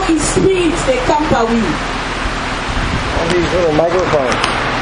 his spirit they camp away. All these little microphones.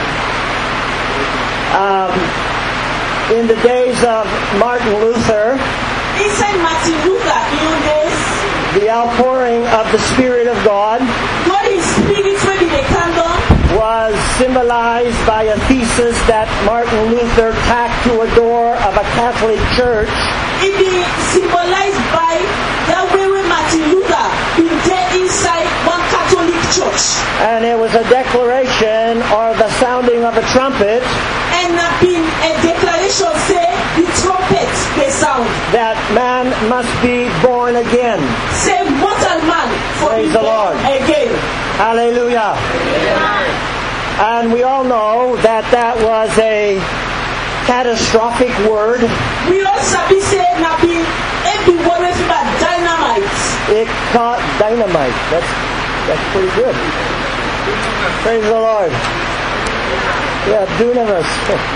In the days of Martin Luther, Inside Martin Luther, in days, the outpouring of the Spirit of God God his spirit when they come down was symbolized by a thesis that Martin Luther tacked to a door of a Catholic church. it be symbolized by that way when Martin Luther been there inside one Catholic church. And it was a declaration or the sounding of a trumpet And been a declaration say the trumpet they sound. that man must be born again. Say mortal man for Praise be the born Lord. again. Hallelujah. And we all know that that was a catastrophic word. We also be say na be every word about dynamite. It caught dynamite. That's pretty good. Praise the Lord. Yeah, dunamis.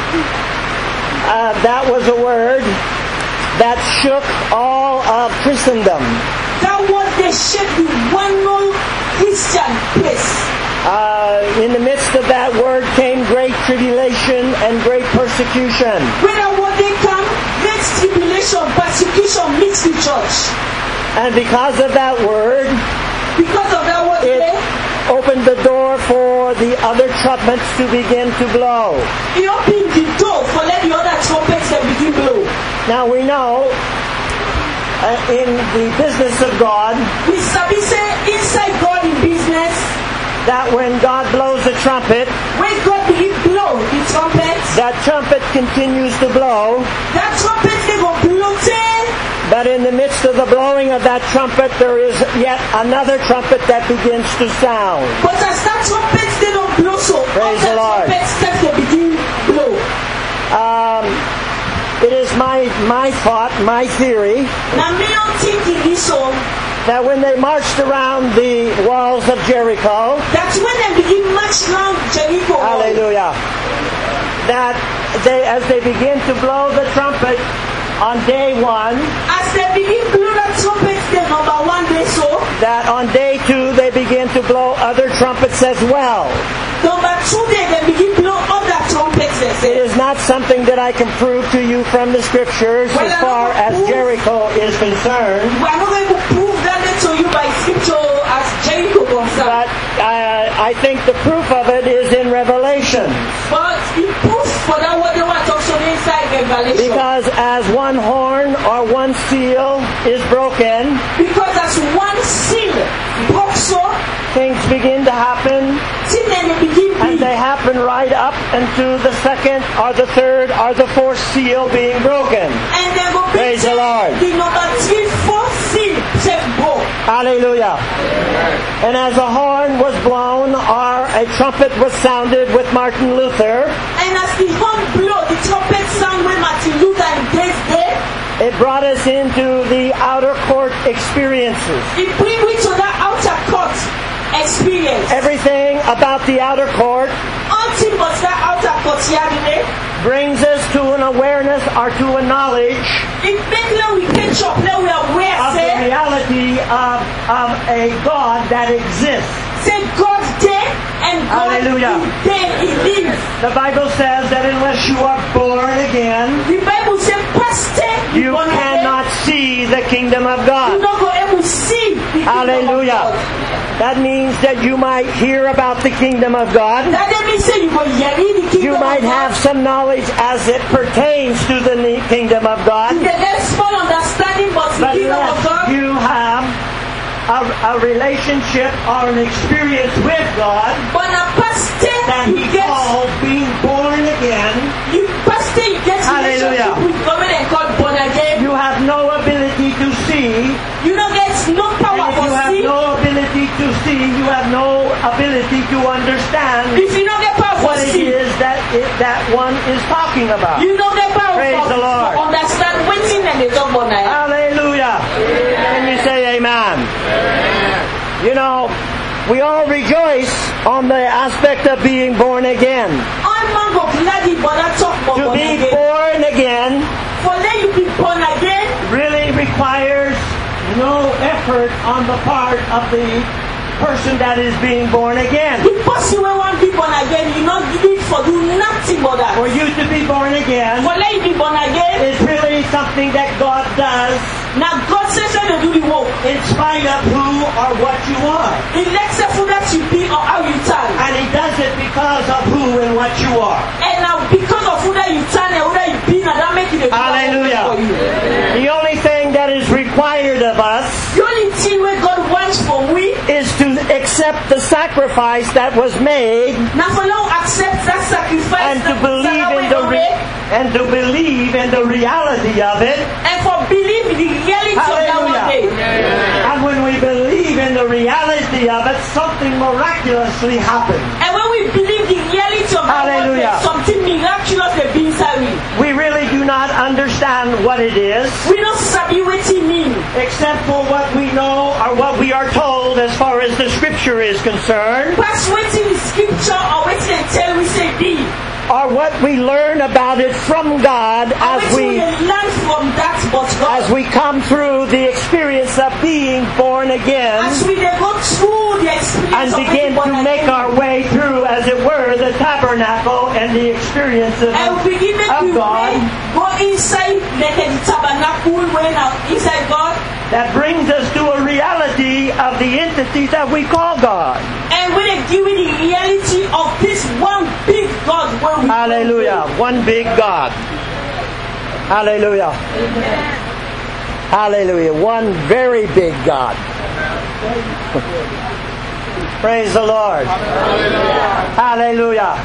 That was a word that shook all of Christendom. That was the shape the one no Christian place. In the midst of that word came great tribulation and great persecution. When that word they come, great tribulation, persecution meets the church. And because of that word, Because of that word it there, opened the door for the other trumpets to begin to blow. he opened the door for let the other trumpets that begin blow. Now we know in the business of God We sabi say inside God in business, that when God blows a trumpet, when God begin blow the trumpets, that trumpet continues to blow. that trumpet they go blow say. But in the midst of the blowing of that trumpet, there is yet another trumpet that begins to sound. But as that trumpet they don't blow so, Praise the other Lord. trumpets that they begin blow. It is my thought, my theory, Now me don't think in this song that when they marched around the walls of Jericho, that when they begin march round Jericho, hallelujah, that as they begin to blow the trumpet on day one, as they begin blow that trumpet, the number one day so, that on day two they begin to blow other trumpets as well. number 2 day they begin blow other trumpets. They say. It is not something that I can prove to you from the scriptures as far as Jericho is concerned. We are not going to prove that to you by scripture as Jericho concerned. But I think the proof of it is in Revelation. But it proves for that what they want also inside Revelation. Because as one horn or one seal is broken, Because as one seal broke so, things begin to happen, see then they begin and they happen right up into the second or the third or the fourth seal being broken. and they go Praise the Lord. the number 3, 4 seal check broke. Hallelujah. And as a horn was blown or a trumpet was sounded with Martin Luther, And as the horn blow, the trumpet sound when Martin Luther in days there, it brought us into the outer court experiences. it bring me to that outer court experience. Everything about the outer court Until but that outer court here, brings us to an awareness or to a knowledge it makes now we catch up, now we are aware, of the say, reality of a God that exists. say God's there and God Hallelujah. is there, He lives. The Bible says that unless you are born again, The Bible says, Pastor, you cannot see the kingdom of You God. don't go able to see the kingdom Hallelujah. of God. That means that you might hear about the kingdom of God. That doesn't mean say you go hear the kingdom You might of God. have some knowledge as it pertains to the kingdom of God. You get that small understanding but the But kingdom of unless God. you have a relationship or an experience with God But a pastor, that you He get calls being born again, you pastor, you get Hallelujah. relationship with God and called born again. you have no ability to see. You don't get no power And if for you have see. no ability to see, you have no ability to understand If you don't get power for what it see, is that one is talking about. you don't get power Praise for the Lord. understand what thing and they talk about now. Hallelujah. Can you say amen? You know, we all rejoice on the aspect of being born again. All man go gladly but I talk about To born be again. born again For then you be born again, really requires no effort on the part of the person that is being born again. The person wey wan be born again, you no need for do nothing but that. For you to be born again For let you be born again, is really something that God does na God says say dey do the work. in spite of who or what you are. Irrespective that you be or how you turn. And He does it because of who and what you are. And now because of who that you turn and who that you be, now that make it a Hallelujah. for you. The only thing that is required of us The only thing where God wants from we, is to accept the sacrifice that was made now for now accept that sacrifice and to that believe Sarah in went the away, reality of it. and for believe in the reality of that one day. And when we believe in the reality of it, something miraculously happens. And when we believe the reality of that one day, Hallelujah. something miraculous will be inside we. We really do not understand what it is, We don't sabi what it mean, except for what we know or what we are told as far as the Scripture is concerned, pass waiting the scripture or waiting and tell we say be. or what we learn about it from God as Waiting we we learn from that but God. as we come through the experience of being born again As we dey go through the experience and of begin being to born make again, our way through, as it were, the tabernacle and the experience and we begin make of we God go inside like the tabernacle when inside God, that brings us to a reality of the entity that we call God. and we dey give you the reality of this one big God where we Hallelujah. One big God. Hallelujah. Hallelujah. One very big God. Praise the Lord. Hallelujah.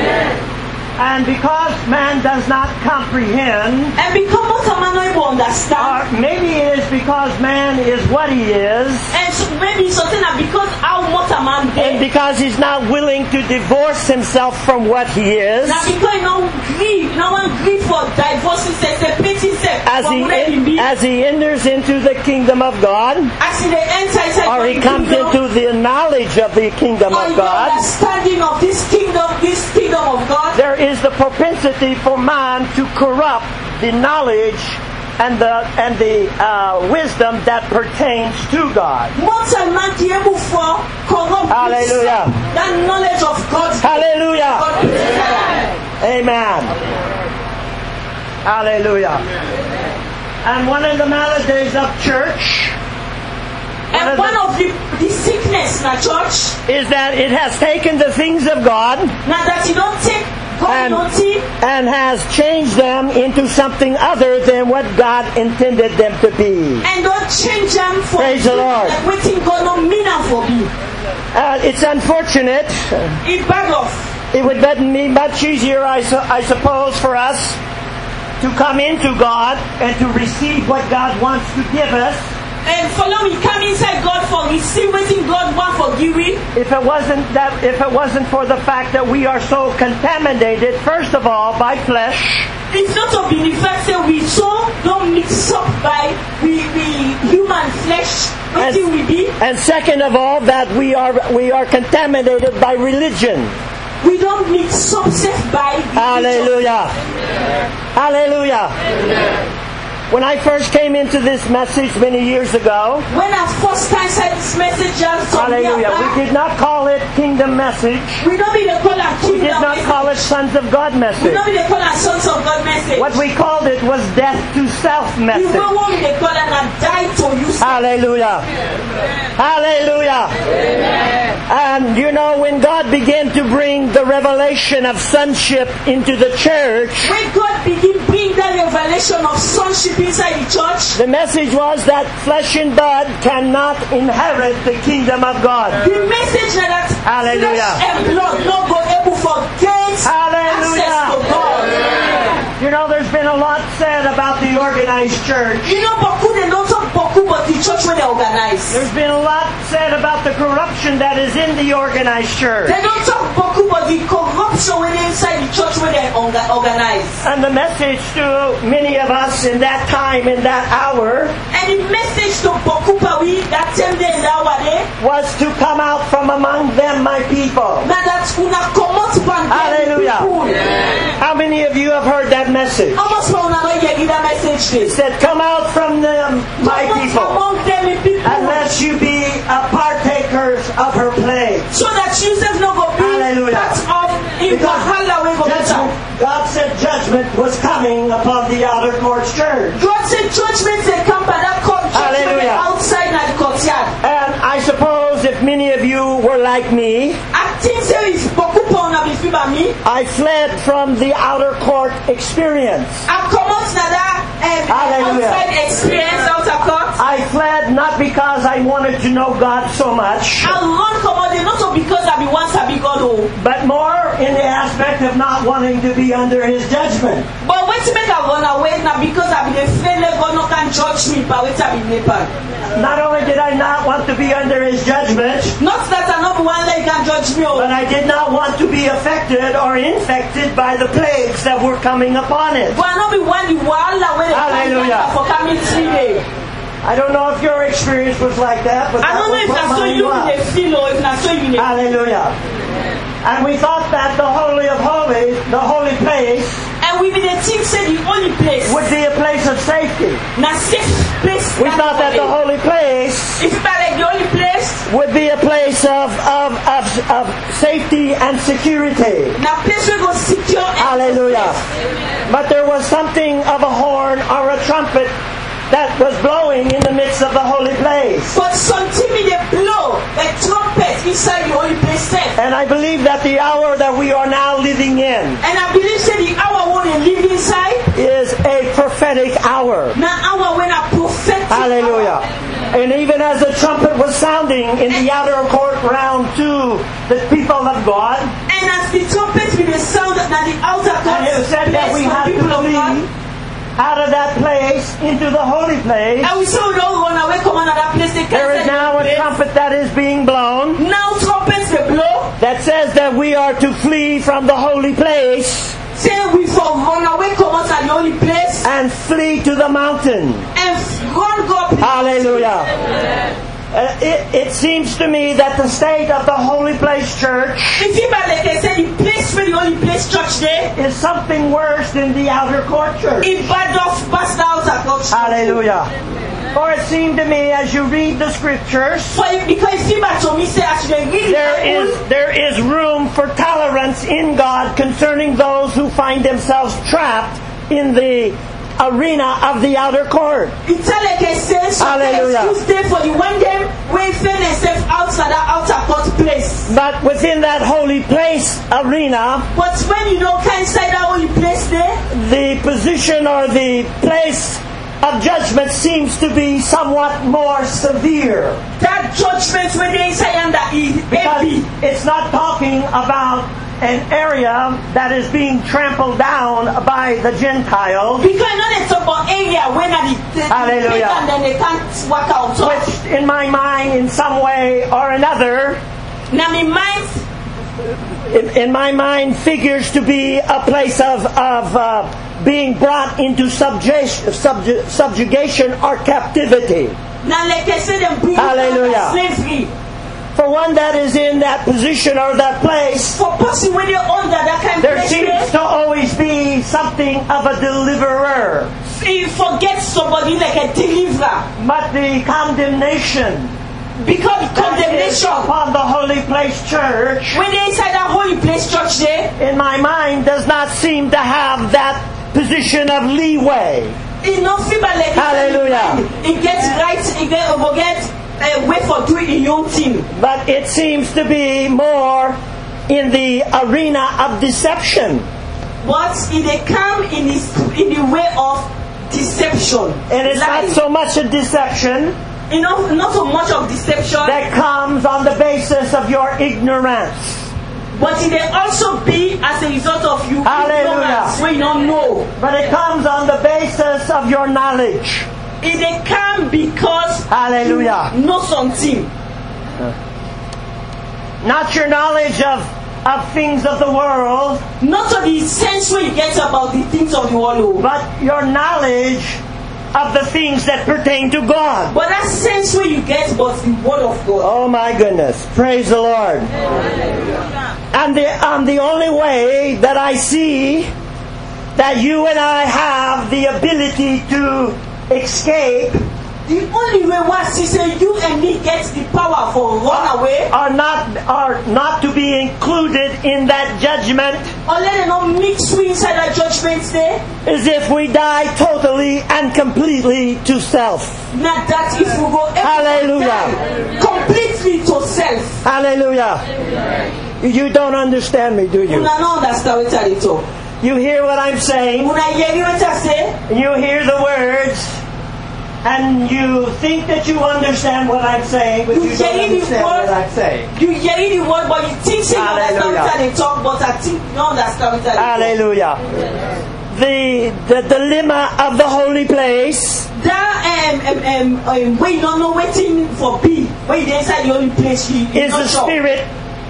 And because man does not comprehend, And because most of man not able to understand, or maybe it is because man is what he is, and so maybe something that because how much a man and dey, because he's not willing to divorce himself from what he is, now because no one grieve for divorcing sex, separating sex from where he be, as he enters into the kingdom of God, as he dey enter inside or God, he comes into the knowledge of the kingdom or of the God, understanding of this kingdom of God, there is the propensity for man to corrupt the knowledge and the wisdom that pertains to God. most a man be able for corrupt Hallelujah. that knowledge of God. Hallelujah. God put together. Amen. Hallelujah. And one of the maladies of church And one of the sickness in the church, is that it has taken the things of God now that you don't take God notice and has changed them into something other than what God intended them to be. and don't change them for Praise the Lord. like waiting God no mean am for me. It's unfortunate. It bad off. It would be much easier, I suppose, for us to come into God and to receive what God wants to give us, And follow me, come inside God for receive waiting God want for giving. if it wasn't for the fact that we are so contaminated, first of all, by flesh, It's not to be the fact that we so don't mix up by we human flesh. Waiting we be. and second of all, that we are contaminated by religion. We don't mix up self by religion. Hallelujah. Hallelujah. When I first came into this message many years ago, When I first time said this message, hallelujah, we did not call it kingdom message. we don't be the call our We kingdom did not message. call it Sons of God We message. don't be the call our sons of God message. What we called it was death to self We message. will want the call and I die to you. Hallelujah. Hallelujah. And you know, when God began to bring the revelation of sonship into the church, When God begin bring that revelation of sonship inside the church, the message was that flesh and blood cannot inherit the kingdom of God. the message that Hallelujah. flesh and blood not go able for gain Hallelujah. access to God. You know, there's been a lot said about the organized church. You know, beaucoup they don't talk beaucoup about the church when they organize. There's been a lot said about the corruption that is in the organized church. They don't talk beaucoup about the corruption when they inside the church when they organize. And the message to many of us in that time, in that hour, And the message to beaucoup we that same day in that day, was to come out from among them, my people. now that una comot from them Hallelujah. people. How many of you have heard that message? Almost for una no hear seguida message He day. said, come out from them, my Come out people, among them, my people, and let you be partakers of her plague. so that Jesus no go be Hallelujah. part of in wahala wey go Judgment, better. God said judgment was coming upon the outer courts church. God say judgment dey come by that court judgment Hallelujah. outside na the courtyard. And I suppose if many of you were like me, I think say if beaucoup pour una be fit by me, I fled from the outer court experience. I comot na that Hallelujah. outside experience outer court. I fled not because I wanted to know God so much, I run comot dey not so because I be wan sabi God o, but more in the aspect of not wanting to be under His judgment. but wetin make I run away na because I be dey fear say God no can judge me by wetin I be nepal. Not only did I not want to be under His judgment, Not that I no be wan let you can judge me o, but I did not want to be affected or infected by the plagues that were coming upon it. but I no be wan the wahala wey dey Hallelujah. come for coming 3 days. I don't know if your experience was like that, but I that don't know was if what na so mine you was. dey feel or if na so you dey. Hallelujah. And we thought that the Holy of Holies, the holy place, And we be dey think say the only place would be a place of safety. na safe place. We thought that the holy place if you like the only place would be a place of safety and security. na place wey go secure. and Hallelujah. safe. But there was something of a horn or a trumpet that was blowing in the midst of the holy place. But something be dey blow like trumpet inside the only place safe. And I believe that the hour that we are now living in And I believe say the hour wey dey live inside is a prophetic hour. na hour wey na prophetic. Hallelujah. And even as the trumpet was sounding in the outer court round to the people of God, And as the trumpet be dey sound na the outer court and it said that we place had for to people of God. flee out of that place into the holy place, And we say we don't run away come another place. They there is cancel now a the place. trumpet that is being blown Now trumpets they blow. that says that we are to flee from the holy place Say we for run away come out at the only place and flee to the mountain. and run go up. Hallelujah. It seems to me that the state of the Holy Place Church If you like they say the place where the only place church there, is something worse than the outer court church. it bad off past out at church. Hallelujah. For it seemed to me as you read the scriptures, So because if you back to me say as you read there is room for tolerance in God concerning those who find themselves trapped in the arena of the outer court. it tell like I say so Hallelujah. excuse them for the one them wey find themselves outside that outer court place. But within that holy place arena, But when you don't come inside that only place there, the position or the place of judgment seems to be somewhat more severe. that judgment when they inside and that is Because heavy. it's not talking about an area that is being trampled down by the Gentiles, Because not it's about area when Hallelujah. and then they can't work out. So which in my mind, in some way or another, now my mind in my mind figures to be a place of being brought into subjugation or captivity. now like I said them bring Hallelujah. slavery. For one that is in that position or that place, For person when you're under that kind of there place, seems to always be something of a deliverer. you forget somebody like a deliverer. But the condemnation Because the that is condemnation upon the Holy Place Church, when they inside that holy place church there, in my mind, does not seem to have that position of leeway. it not feel bad like Hallelujah. It gets right, it get way for doing your own thing. But it seems to be more in the arena of deception. But if they come in the way of deception, And it's not lies. so much a deception Not so much of deception, that comes on the basis of your ignorance. but it may also be as a result of you Hallelujah. ignorance when you don't know. But it comes on the basis of your knowledge. It they come because Hallelujah. you know something. Not your knowledge of things of the world, Not of the sense where you get about the things of the world, but your knowledge of the things that pertain to God. but that sense where you get about the word of God. Oh my goodness. Praise the Lord. And the only way that I see that you and I have the ability to escape The only way was to say you and me get the power for run away. are not to be included in that judgment Or let it not mix with inside that judgment day. is if we die totally and completely to self. Not that if we go Hallelujah. completely to self. Hallelujah. You don't understand me, do you? Una don't understand what I talk. You hear what I'm saying? Una hear what I say? You hear the words, and you think that you understand what I'm saying, but you don't understand what I'm saying. You hear the word, but you think you understand what I talk, but I think you don't understand what I talk. Hallelujah. The dilemma of the holy place That when you don't know waiting for be, when you're inside the holy place, you is not the sure. spirit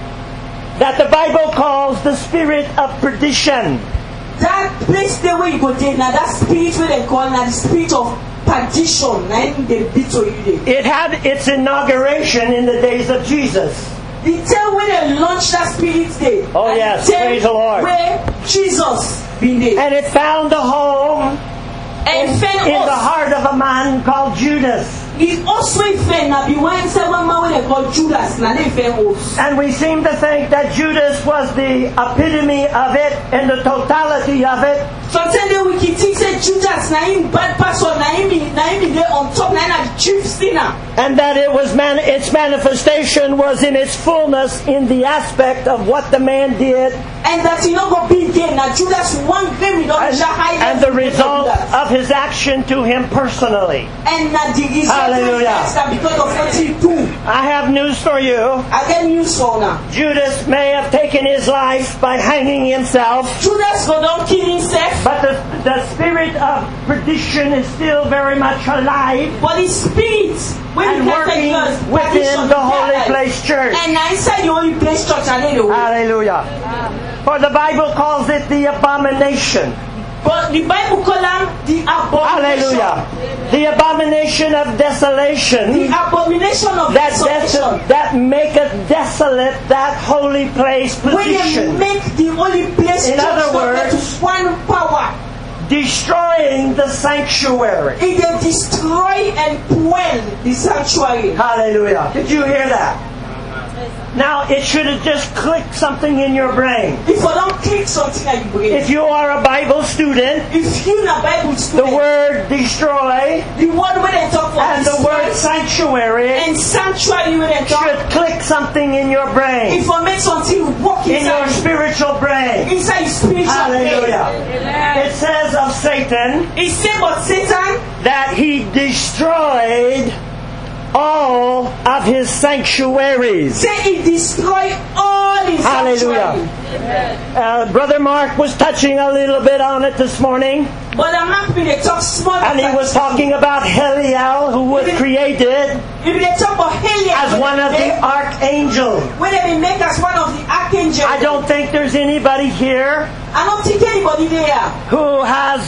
that the Bible calls the spirit of perdition. That place there where you go there now, that spirit where they call now the spirit of perdition, now they beat to you there. It had its inauguration in the days of Jesus. The time when they launched that spirit there. Oh, and yes, the time praise the Lord. Where Jesus been there. And it found a home And fell in the us. heart of a man called Judas. It also fell now be one seven man when they call Judas now they fell us. And we seem to think that Judas was the epitome of it and the totality of it. Sometimes they we can think say Judas now him bad person now him there on top now the chief sinner. And that it was its manifestation was in its fullness in the aspect of what the man did And that he not go be there now Judas one game we don't and the result of his action to him personally. And that the result Hallelujah. is that because of what he do. I have news for you. I get news for now. Judas may have taken his life by hanging himself, Judas go down kill himself, but the spirit of perdition is still very much alive but his spirit when and he working get within the holy place church. And now inside the holy place church and anyway. Hallelujah. For the Bible calls it the abomination. But the Bible call them the abomination. Hallelujah. The abomination of desolation. The abomination of desolation. That maketh desolate that holy place When they position. make the holy place In church other words, to one power. Destroying the sanctuary. It they destroy and dwell the sanctuary. Hallelujah. Did you hear that? Now, it should have just clicked something in your brain. If you don't click something at your brain, If you are a Bible student, if you're a Bible the student, word destroy the word when they talk for and the word sanctuary and sanctuary when they talk, should click something in your brain, if you make something work in your inside, spiritual brain. inside your spiritual Hallelujah. brain. It says of Satan It said about Satan that he destroyed all of his sanctuaries. say he destroy all his Hallelujah. sanctuary. Brother Mark was touching a little bit on it this morning, But I'm not going to talk small. and he was talking about Heliel, who was created If they talk about Heliel as one of the archangels. when they be make as one of the archangels, I don't think there's anybody here I don't think anybody there who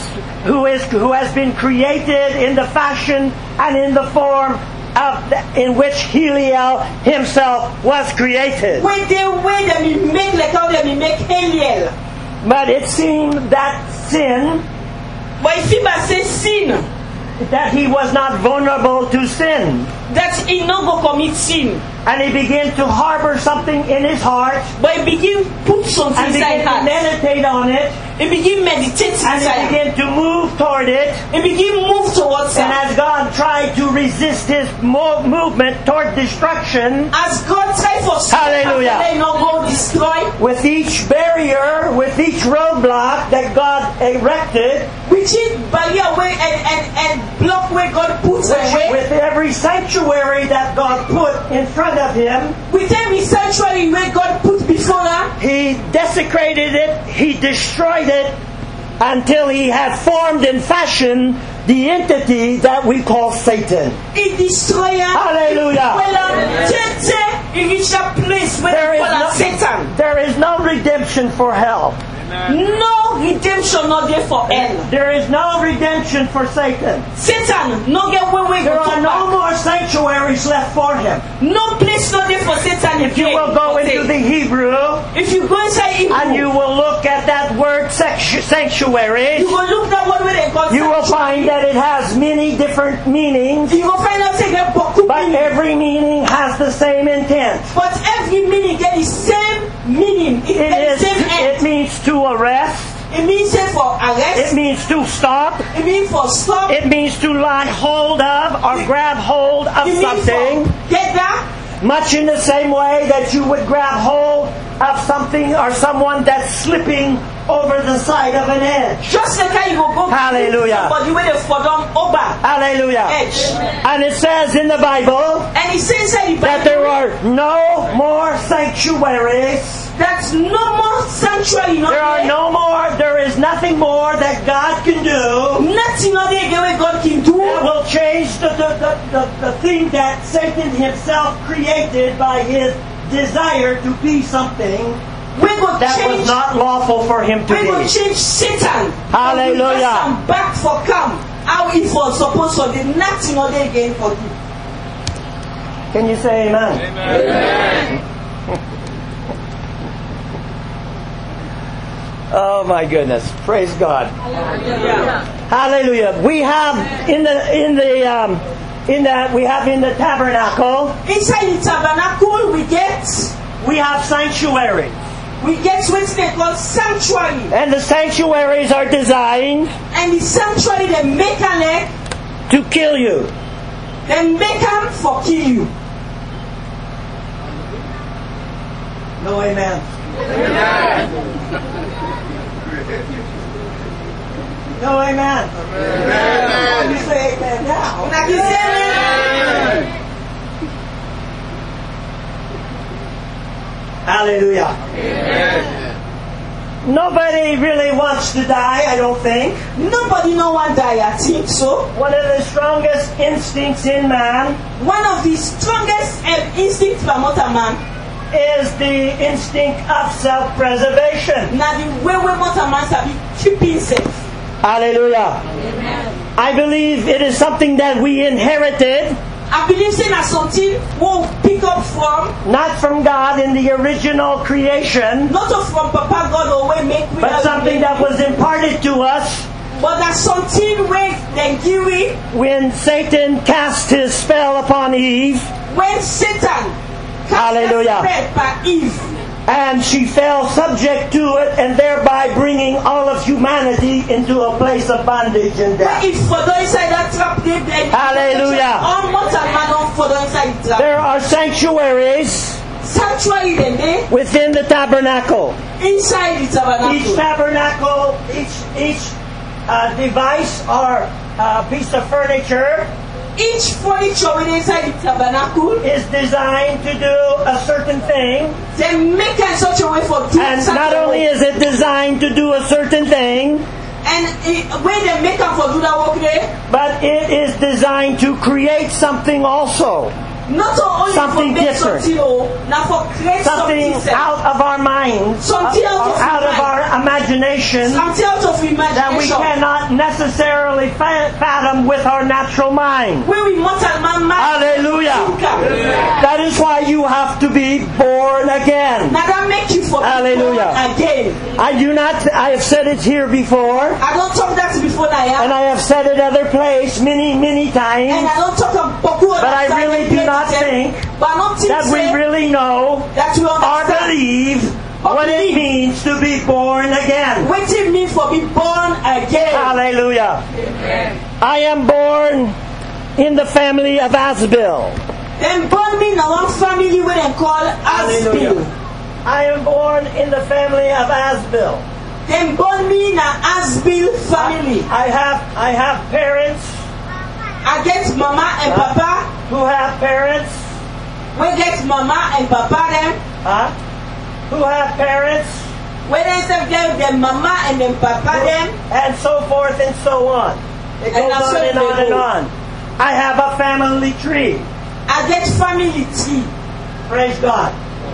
has been created in the fashion and in the form in which Heliel himself was created. when they make like how they make Heliel. But it seemed that sin, But if you say sin, that he was not vulnerable to sin. that he not go commit sin, And he began to harbor something in his heart but he begin put something and inside began to heart. meditate on it He begin meditate and he inside. began to move toward it. He begin move towards And it. as God tried to resist his movement toward destruction, As God try for Hallelujah. they not go destroy. with each barrier, with each roadblock that God erected, Which is barrier away and block where God puts away. with every sanctuary that God put in front of him, With every sanctuary where God put before her, he desecrated it, he destroyed it, until he had formed and fashioned the entity that we call Satan. he destroy her. Hallelujah. He reach that place where There they is call her Satan. There is no redemption for hell. No redemption not there for hell. There is no redemption for Satan. Satan no get where There go are to no back. more sanctuaries left for him. No place not there for Satan If you again. will go into the Hebrew, If If you go inside Hebrew, and you will look at that word sanctuary, you will look at what they call you will find that it has many different meanings, you will find out say get beaucoup but meaning. every meaning has the same intent. But every meaning get the same meaning. It get the same It end. means to arrest. It means say for It arrest. means to stop. It means for stop. It means to lie hold of or grab hold of It means something. for get that. Much in the same way that you would grab hold of something or someone that's slipping over the side of an edge. Just like how you will go. Hallelujah. But you will for them over Hallelujah. edge. And it says in the Bible And he says that that there are no more sanctuaries. that's no more sanctuary. There is nothing more that God can do Nothing other again what God can do. that will change the thing that Satan himself created by his desire to be something We go that change. was not lawful for him to We go be. change Satan. Hallelujah. And back for come. How it was supposed to be. Nothing other again for you. Can you say amen? Amen. Oh my goodness! Praise God! Hallelujah. Hallelujah! We have in the tabernacle Inside the tabernacle we have sanctuaries, we get what they call sanctuary. and the sanctuaries are designed And the sanctuary they make a leg, to kill you. they make them for kill you. No amen. No amen. You say amen now. Like you say, Hallelujah. Nobody really wants to die, I don't think. nobody no one die, I think so. One of the strongest instincts in man One of the strongest instincts for mortal man, is the instinct of self-preservation. now the way mortal man sabi keeping safe. Hallelujah. I believe it is something that we inherited, I believe saying that something we'll pick up from, not from God in the original creation, not from Papa God or way make we but something that was imparted to us but that's something where they give it when Satan cast his spell upon Eve, when Satan Hallelujah. cast by Eve. and she fell subject to it, and thereby bringing all of humanity into a place of bondage and death. If for the inside that trap they Hallelujah. all mortal man don't for the inside the trap. There are sanctuaries Sanctuary then they within the tabernacle. inside the Each tabernacle. tabernacle, each device or piece of furniture Each furniture within inside the tabernacle, is designed to do a certain thing. they make it in such a way for doing And something. not only is it designed to do a certain thing, and when they make them for do that work there, but it is designed to create something also. not only Something for make different. something, now for create Something something, out of our minds, Something out or of out of mind. our imagination, something out of that we imagination. cannot necessarily fathom with our natural mind. When we mortal man, Hallelujah. That is why you have to be born again. now that make you for Hallelujah. born again. I have said it here before, I don't talk that before now, and I have said it other place many and times, I don't talk about but I really do not think but I don't think that we really know that we or understand believe what it means to be born again. what it means for be born again. Hallelujah. I am born in the family of Asbil. Then born me in one family where they call Hallelujah. Asbil. I am born in the family of Asbil. Then born me in an Asbil family. I have parents I get mama and papa. who have parents We get mama and papa them. who have parents, When they say get them mama and then papa them. and so forth and so on. It And goes that's on where and they on and go. on. I have a family tree. I get family tree. Praise God.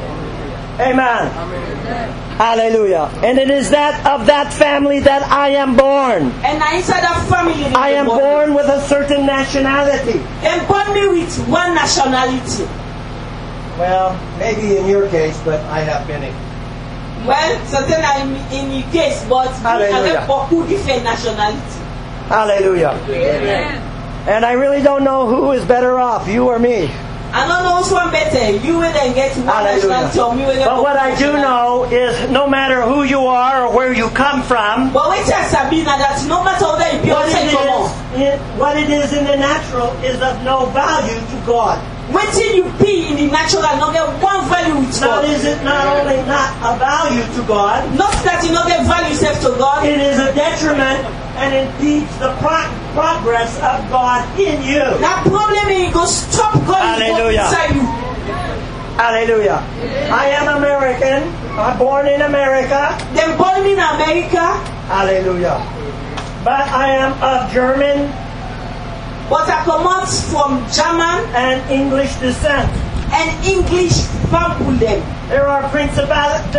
Amen. Hallelujah. And it is that of that family that I am born. And I inside that family. I am born with a certain nationality. They born me with one nationality. Well, maybe in your case, but I have many. Well, certains in the case, but Hallelujah. avec beaucoup different nationalities. Hallelujah. Amen. And I really don't know who is better off, you or me. I don't know which one better. You will then get one nationality or me will get But what I do nationality. know is no matter who you are or where you come from, But wait till Sabina, that no matter whether you be what it is in the natural is of no value to God. wait till you be in the natural and not get one value with Now, God. is it not only not a value to God, Not that you not get value yourself to God. it is a detriment and impedes the progress of God in you. That problem is go stop God Hallelujah. inside you. Hallelujah. I am American. I'm born in America. Them born in America, Hallelujah. But I am of German but I come out from German and English descent. and English family. There are principalities.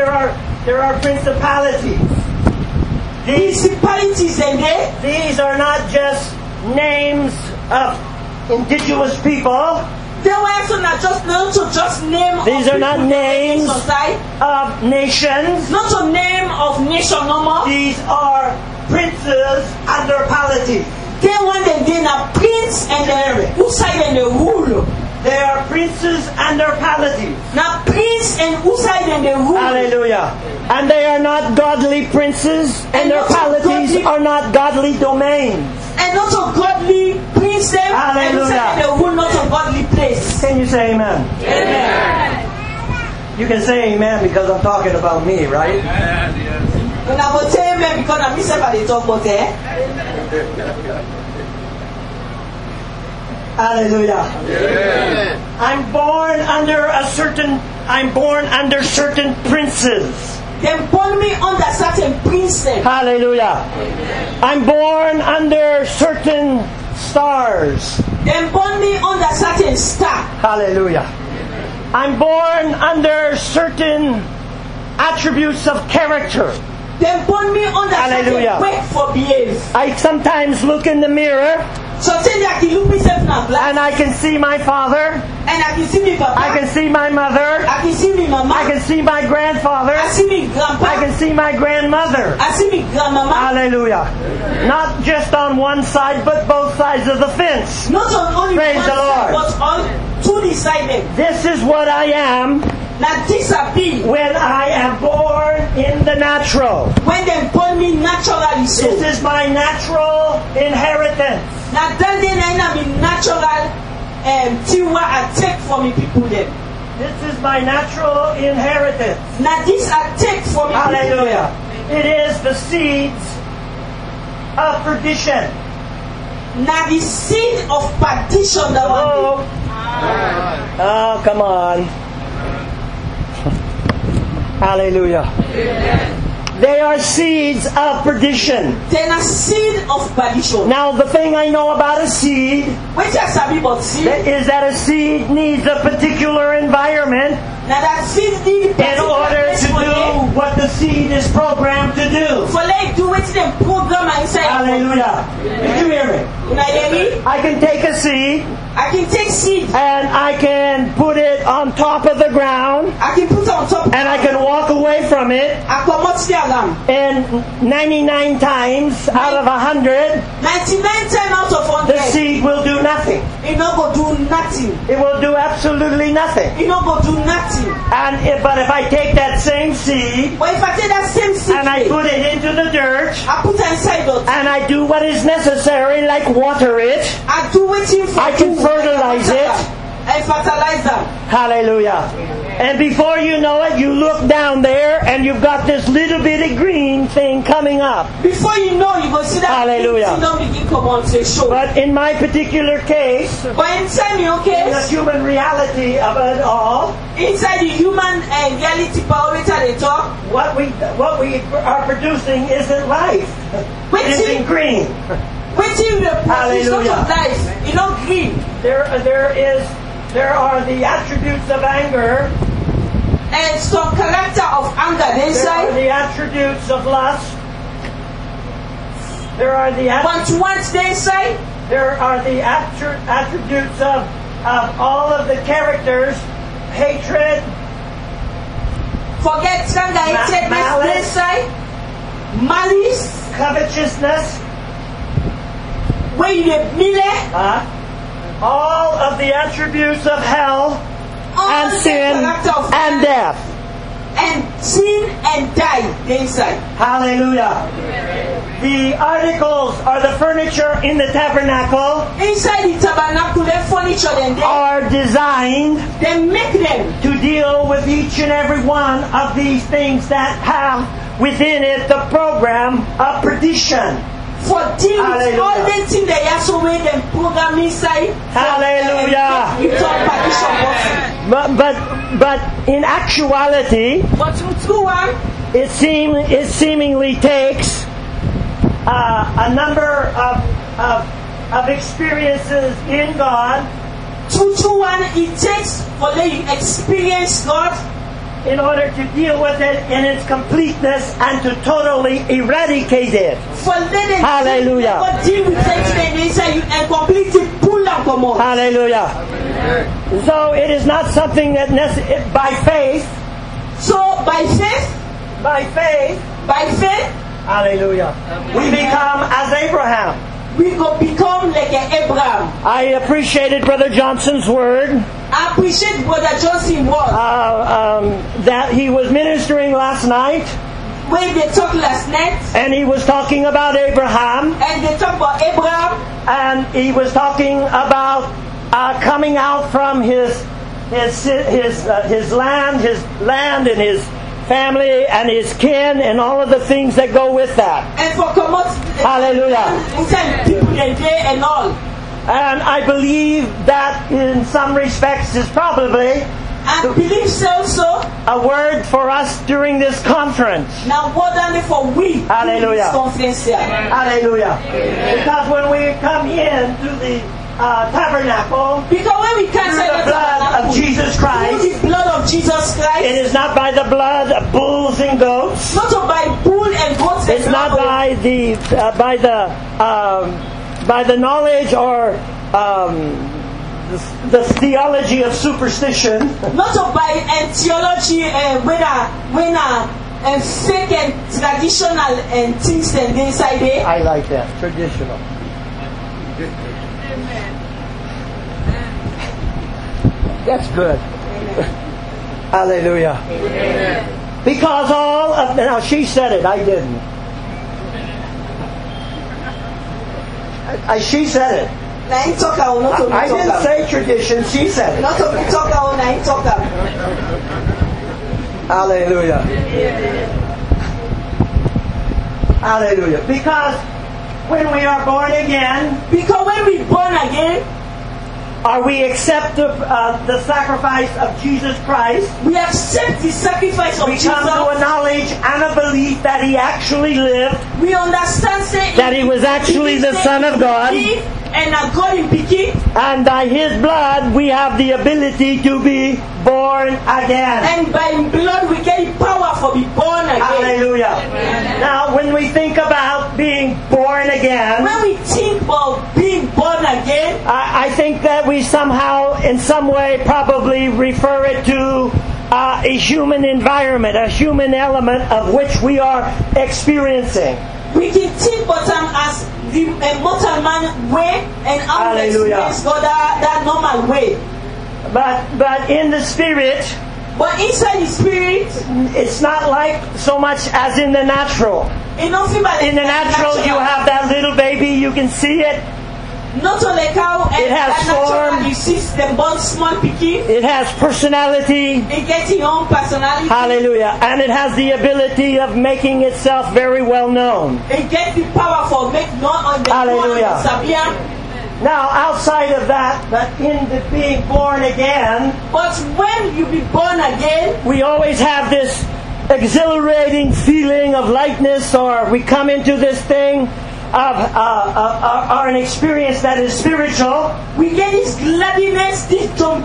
Principalities in there. These are not just names of indigenous people. They were also not just name. These of are not people in names society. of nations. Not a name of nation no more. These are princes and their polities. They want them then a prince and the who side and the rule. They are princes and their polities. Now prince and who side and the rule. Hallelujah. And they are not godly princes, and their polities are not godly domains. And not a godly prince them. And who side and the rule not a godly place. Can you say amen? Amen. You can say amen because I'm talking about me, right? And I will tell amen because I'm myself at the talk about it. Hallelujah. Amen. I'm born under certain princes. Them born me under certain prince them. Hallelujah. I'm born under certain stars. Them born me under certain star. Hallelujah. I'm born under certain attributes of character. Them born me under Hallelujah. certain way for behave. I sometimes look in the mirror So tell me I can look myself now black. and I can see my father. And I can see me papa. I can see my mother. I can see me mama. I can see my grandfather. I see me grandpa. I can see my grandmother. I see me grandmama. Hallelujah. Not just on one side, but both sides of the fence. Not on only Praise one the side, Lord. but on two decided. This is what I am Now this a be when I am born in the natural. when they born me naturally so. This is my natural inheritance. Now that day I be natural thing what I take from me people them. This is my natural inheritance. Now this I take from me people Hallelujah. them. It is the seeds of perdition. Now the seed of perdition that one. Oh, come on. Hallelujah. They are seeds of perdition. Then a seed of perdition. Now, the thing I know about a seed Which I sabi but seed. is that a seed needs a particular environment Now that seed need in order to do what the seed is programmed to do. for like do what them program inside. Hallelujah. Did you hear me? Now hear me? I can take a seed I can take seed. and I can put it on top of the ground I can put it on top. and I can walk away from it, I come out the alarm. and 99 times out of 100, 99 times out of the 100. seed will do nothing. It not go do nothing. It will do absolutely nothing. It not go do nothing. But if I take that same seed But if I take that same seed and I put it into the dirt I put it inside the and I do what is necessary, like water it, I do waiting for I can fertilize it. I fertilize them. hallelujah. And before you know it, you look down there and you've got this little bitty green thing coming up. Before you know, you go see that Hallelujah. thing don't begin come on to show. But in my particular case, But inside me, in okay? the human reality of it all, Inside the human reality parameter they talk. what we are producing isn't life. It isn't green. Waiting the Hallelujah. of life. You know green. There are the attributes of anger. And some character of anger There are inside. the attributes of lust. There are the But once they inside, attributes of all of the characters: hatred, Forget malice, covetousness, where you all of the attributes of hell and the sin character of and death. and sin and die the inside. Hallelujah. The articles or the furniture in the tabernacle Inside the tabernacle, the furniture then are designed they make them to deal with each and every one of these things that have within it the program of perdition. for deal with Hallelujah. all the things they have so way them program inside. Hallelujah. You talk partition box. But in actuality, But true one, it seemingly takes a number of experiences in God true one, it takes for you experience God in order to deal with it in its completeness and to totally eradicate it. for letting Hallelujah. God deal with things inside you and completely pull them come out. Hallelujah. So it is not something that by faith, So by faith, hallelujah, we become as Abraham. we go become like an Abraham. I appreciated Brother Johnson's word I appreciate Brother Johnson word that he was ministering last night, when they talk last night and he was talking about Abraham, and they talk about Abraham and he was talking about coming out from his land and his family and his kin and all of the things that go with that. and for come out Hallelujah. inside people and day and all. And I believe that in some respects is probably I believe so. a word for us during this conference. Now what than for we Hallelujah. in this conference here. Hallelujah. Because when we come into the tabernacle, Because when we can't through say the blood of Jesus through Christ, the blood of Jesus Christ, it is not by the blood of bulls and goats. not by bull and goats and It's not by the knowledge or the theology of superstition. not by theology when fake and traditional and things and inside there. I like that. Traditional. That's good. Hallelujah. Because all of... Now, she said it. I didn't. She said it. Now you talk out, not to be I didn't talk say tradition. She said it. not to be talk out, now you talk out. Hallelujah. Hallelujah. Because when we are born again, Because when we born again, or we accept the sacrifice of Jesus Christ, we accept the sacrifice of we Jesus. come to a knowledge and a belief that He actually lived, We understand say that He was actually the Son of God, and a God in Peking, and by His blood we have the ability to be born again. and by blood we get power for be born again. Hallelujah. Now, when we think about being born again, When we think about being born again, I think that we somehow, in some way, probably refer it to a human environment, a human element of which we are experiencing. we can think about them as the mortal man way and how we Hallelujah. experience God that normal way. But in the spirit, But inside the spirit, it's not like so much as in the natural. in In the natural, you have that little baby, you can see it. not only cow and It has that natural, form. you see them born small picking, It has personality. it gets your own personality. Hallelujah. And it has the ability of making itself very well known. It gets the power for make known on the Hallelujah. Sabia. Now, outside of that, but in the being born again, But when you be born again, we always have this exhilarating feeling of lightness, or we come into this thing of or an experience that is spiritual. we get this gladness, this jump,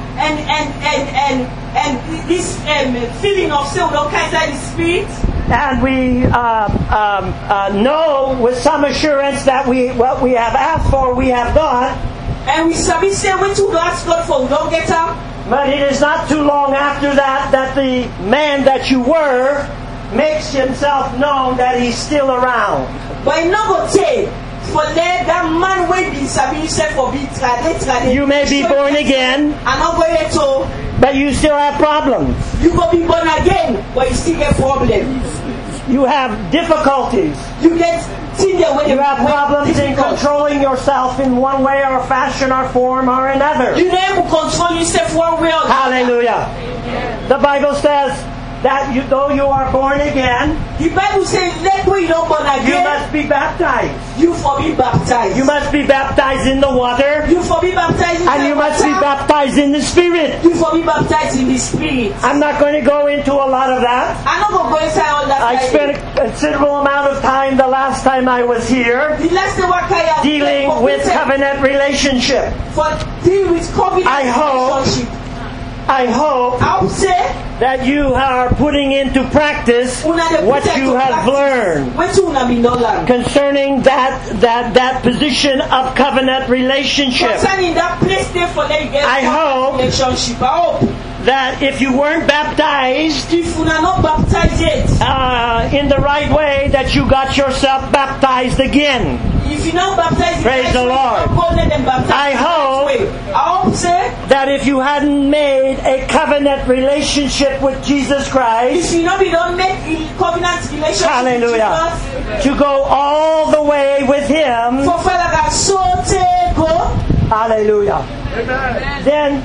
and this feeling of say we don't catch that in spirit. And we know with some assurance that what we have asked for, we have got. And we sabi say when to ask God for we don't get up. But it is not too long after that the man that you were makes himself known that he's still around. But no go take for let that man wey be sabi himself for be trade. You may be born again, And not go to but you still have problems. you go be born again, but you still get problems. You have difficulties. You get see the way You have problems in controlling yourself in one way or fashion or form or another. You never control yourself one way or the other. Hallelujah. The Bible says that though you are born again, The Bible says, let go you don't born you again, must be baptized. you for be baptized. You must be baptized in the water, You for be baptized in and the you must be water. baptized in the Spirit. You for be baptized in the Spirit. I'm not going to go into a lot of that. I'm not going to go inside all that. I spent a considerable amount of time the last time I was here The last thing what I have dealing with covenant relationship. for deal with covenant I hope- relationship. I hope I would say that you are putting into practice what you have learned concerning that position of covenant relationship. concerning that place there for them get I hope relationship. I hope that if you weren't baptized if you are not baptized yet, in the right way, that you got yourself baptized again. if you're not baptized, Praise the Lord. Go let them baptize I the hope- right way. I hope say That if you hadn't made a covenant relationship with Jesus if Christ, you know we don't make a covenant relationship hallelujah, with Jesus, to go all the way with Him, for Father God so take go. hallelujah, then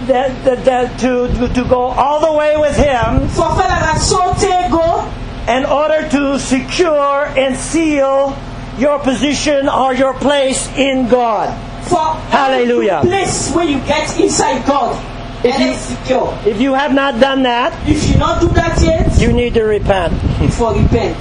to go all the way with Him For Father God so take go. in order to secure and seal your position or your place in God. For Hallelujah. every place where you get inside God If and you- it's secure. If you have not done that, If you not do that yet, you need to repent. for repent.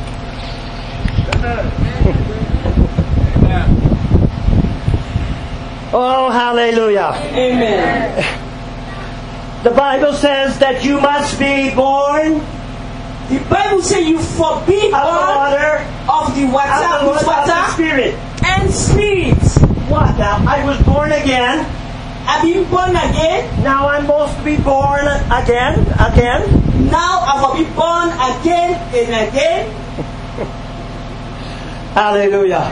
Oh, hallelujah. Amen. The Bible says that you must be born The Bible says you forbid of the all water, of the of water the with water, of the water Spirit. and spirit. What now? I was born again. I've been born again. Now I'm supposed to be born again. Now I will be born again and again. Hallelujah.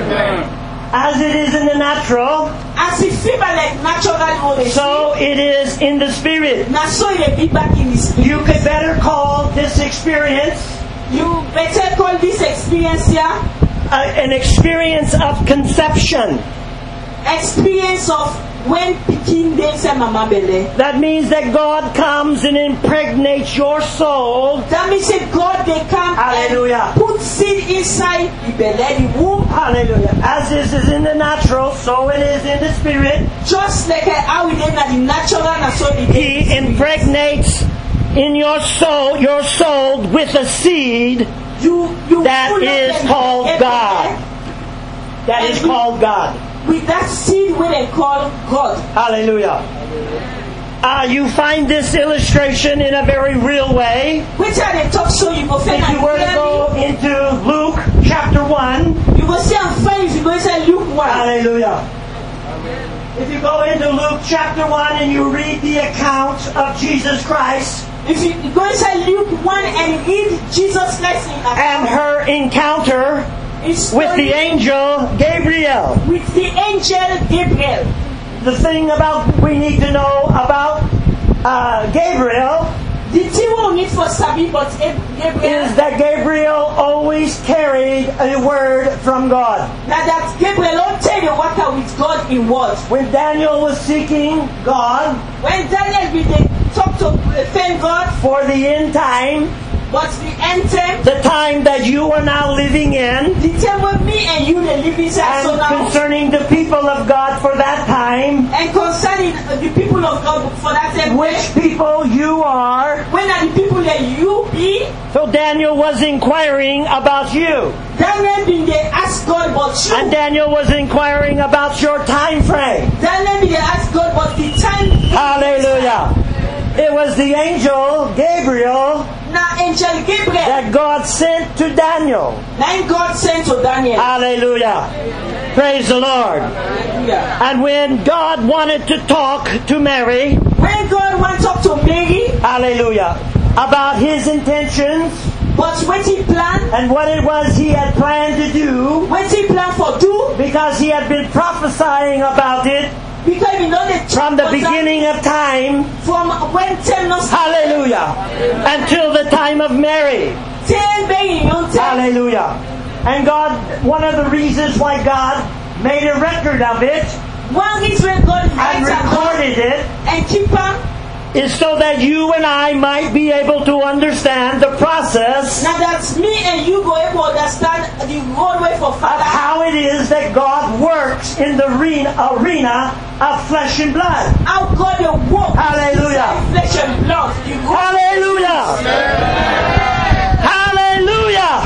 As it is in the natural, As if feel like natural knowledge. so it is in the Spirit. Now so you be back in the spirit. You could better call this experience You better call this experience here an experience of conception. experience of when pikin dey inside mama belle. That means that God comes and impregnates your soul. That means that God they come Hallelujah. and put seed inside the belle, the womb, Hallelujah. As this is in the natural, so it is in the Spirit. just like how we did in the natural and so it He impregnates in your soul with a seed you that full of is them called together God. That is called God. with that seed where they call God. Hallelujah. You find this illustration in a very real way. Which are they talk so you go find If you were to go into Luke chapter 1, you go see and find if you go inside Luke 1. hallelujah. If you go into Luke chapter 1 and you read the account of Jesus Christ If you go inside Luke 1 and read Jesus' lesson and her encounter it's with the angel Gabriel, with the angel Gabriel. the thing about we need to know about Gabriel The thing we need for Sabi but Gabriel is that Gabriel always carried a word from God. that Gabriel don't tell you what are with God in words. When Daniel was seeking God When Daniel be they talk to thank God, for the end time, but the end time, the time that you are now living in, the time when me and you they live inside so and now, concerning the people of God for that time, and concerning the people of God for that time, which people you are. when are the people that you be? So Daniel was inquiring about you. Daniel been they ask God about you. And Daniel was inquiring about your time frame. Daniel been they ask God about the time. Hallelujah. It was the angel Gabriel Now angel Gabriel, that God sent to Daniel. now God sent to Daniel. Hallelujah. Praise the Lord. Hallelujah. And when God wanted to talk to Mary, When God wants to talk to Mary, hallelujah, about His intentions but what He planned, and what it was He had planned to do, what He planned for do, because He had been prophesying about it because we know the from the beginning of time, from when tell us, hallelujah, until the time of Mary. tell Mary, don't tell. Hallelujah. And God, one of the reasons why God made a record of it One reason God and writes about recorded it and keep on. is so that you and I might be able to understand the process Now that's me and you go able to understand the roadway for of Father. how it is that God works in the arena of flesh and blood. How God will walk Hallelujah. inside flesh and blood. You go. Hallelujah. Hallelujah.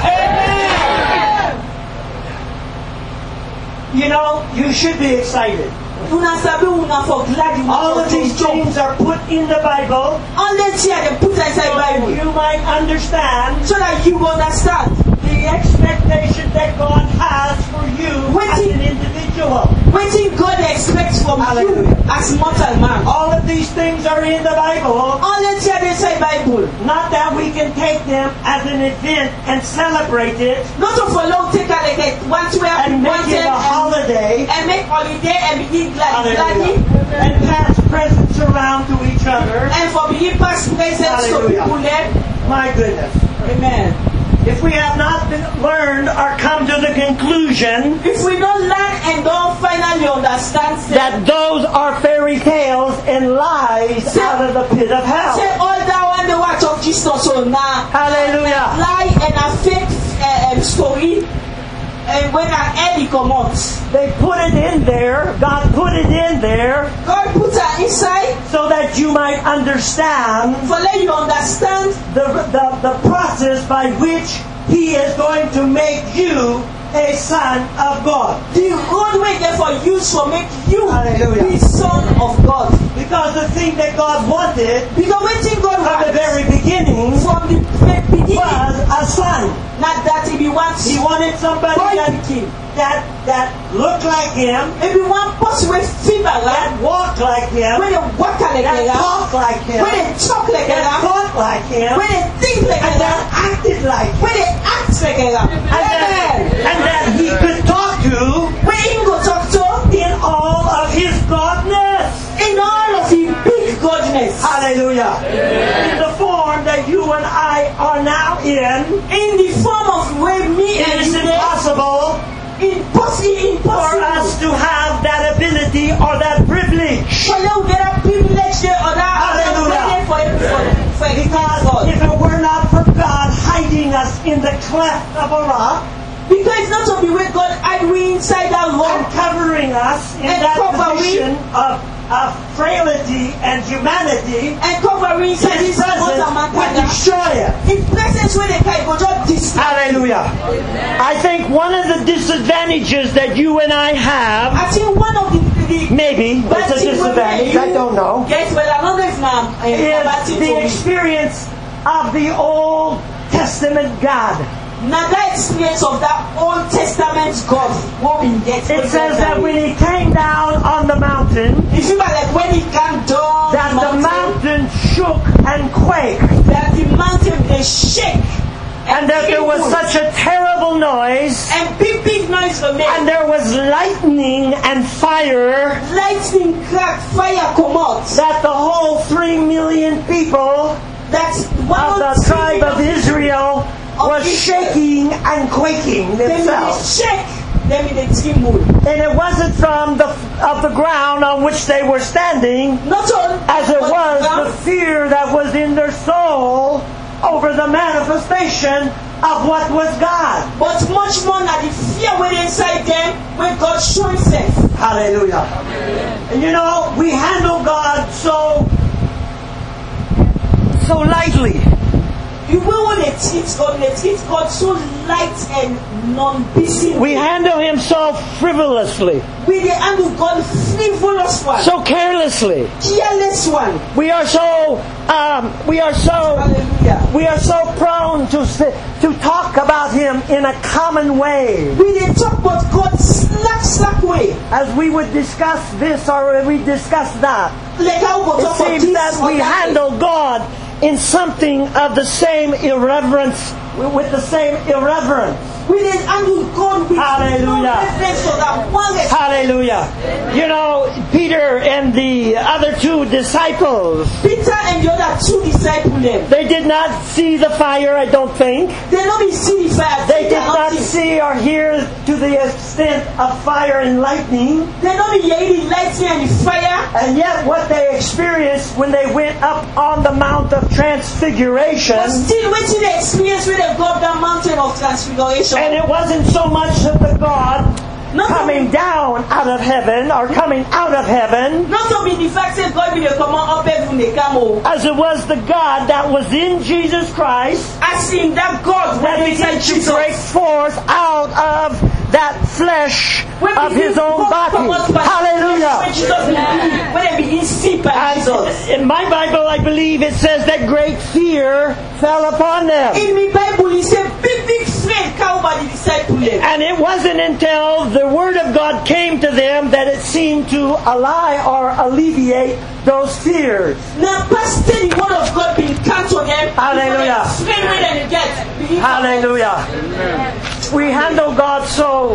You know, you should be excited. Una sabi una for glad you All of these things are put in the Bible all the here they put inside Bible you might understand so that you understand the expectation that God has for you as an individual. what God expects from you as mortal man. All of these things are in the Bible, All the here they say Bible. not that we can take them as an event and celebrate it Not to follow take a like one to where and make wanted it a holiday, and make holiday and begin gladly and pass presents around to each other. and for begin pass presents to Hallelujah. people there. My goodness. Amen. If we have not learned or come to the conclusion If we don't learn and don't finally understand that those are fairy tales and lies out of the pit of say hell. all that one the watch of Jesus so now Hallelujah. lie and a fake story and when an Eddie come out. They put it in there. God put it in there God put her inside so that you might understand for let you understand the process by which He is going to make you a son of God. the good way there for use for make you Hallelujah. be son of God. Because the thing that God wanted Because when thing God from the wants very beginning from the beginning was a son. not that if he wants He wanted somebody that looked like Him, if he want person with fever that right walked like Him, when they walk like that that talked like Him, when they talk like that that thought like Him, when they think like and that that acted like Him, when they act like that and that He could talk to when he go talk to in all of His godness. in all of his big godness Hallelujah. In the form that you and I are now in, in the form of where me it and is you impossible impossible for us to have that ability or that privilege. for you get a privilege there or that Hallelujah. for Because if it were not for God hiding us in the cleft of a rock because it's not to be where God hide we inside that and rock covering us in And that covering- position of frailty and humanity, and covering inside His this water presence would man destroy it. in presence where they can go just destroy. Hallelujah. I think one of the disadvantages that you and I have, I think one of the maybe it's a disadvantage, I don't know, yes well another is now is the experience of the Old Testament God. now that experience of that Old Testament God what we get It says that when He came down on the mountain, you feel like when he came down that the mountain shook and quaked, that the mountain they shake and that there was such a terrible noise, and big noise for me and there was lightning and fire, lightning crack fire come out that the whole 3 million people that's of the tribe of Israel was shaking and quaking they themselves. shake them in the tremble And it wasn't from the ground on which they were standing, not all as it but was down, the fear that was in their soul over the manifestation of what was God. but much more than the fear within inside them when God show himself. Hallelujah. And you know, we handle God so lightly. You will want to treat God so light and non-busy. We handle Him so frivolously, We the handle God frivolous one, so carelessly. careless one. We are so Hallelujah. We are so prone to talk about Him in a common way. We didn't talk about God slack way. As we would discuss this or we discuss that. Like how we go It talk about seems this that or we that. handle God in something of the same irreverence, with the same irreverence. We didn't handle God with Hallelujah. no reference to that one. Hallelujah. You know, Peter and the other two disciples, Peter and the other two disciples, they did not see the fire, I don't think. they not be see the fire. They did not see or hear to the extent of fire and lightning. They not be hearing the lightning and the fire. And yet what they experienced when they went up on the Mount of Transfiguration, But still waiting the experience when they go up the mountain of transfiguration. and it wasn't so much of the God coming down out of heaven or coming out of heaven, Not to be the fact that God will come up heaven they come. as it was the God that was in Jesus Christ As in that God that when began they to break Jesus. forth out of that flesh of His own body. Hallelujah. When Jesus begin, when they begin sleep by Jesus. And in my Bible, I believe it says that great fear fell upon them. In the Bible, he said, big fear come by the disciples. And it wasn't until the Word of God came to them that it seemed to allay or alleviate those fears. Now, pastor, the word of God being come to them. Hallelujah. Explain where they get. Hallelujah. We handle God so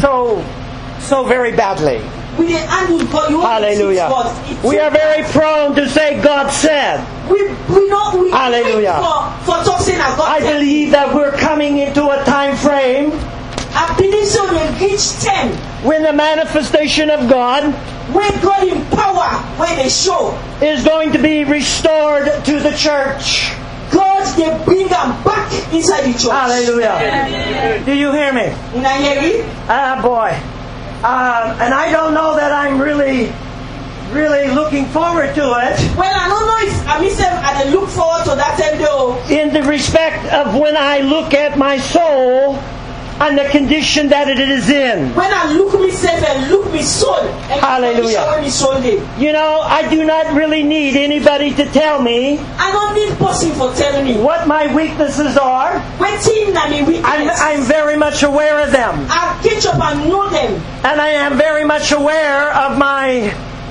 very badly. We didn't handle God. You want to teach Hallelujah. God. We are very prone to say God said. We Hallelujah. for talking about God. I believe that we're coming into a time frame I believe so they reach 10. when the manifestation of God When God in power, when they show, is going to be restored to the church. God they bring them back inside the church. Hallelujah. Do you hear me? In Nigeria, Ah, boy. And I don't know that I'm really looking forward to it well, I don't know if I look forward to that time though. in the respect of when I look at my soul and the condition that it is in. When I look myself and look my soul, and Hallelujah. show me soul day. You know, I do not really need anybody to tell me I don't need person for telling me what my weaknesses are. waiting na me weakness. I'm very much aware of them. I catch up and know them. And I am very much aware of my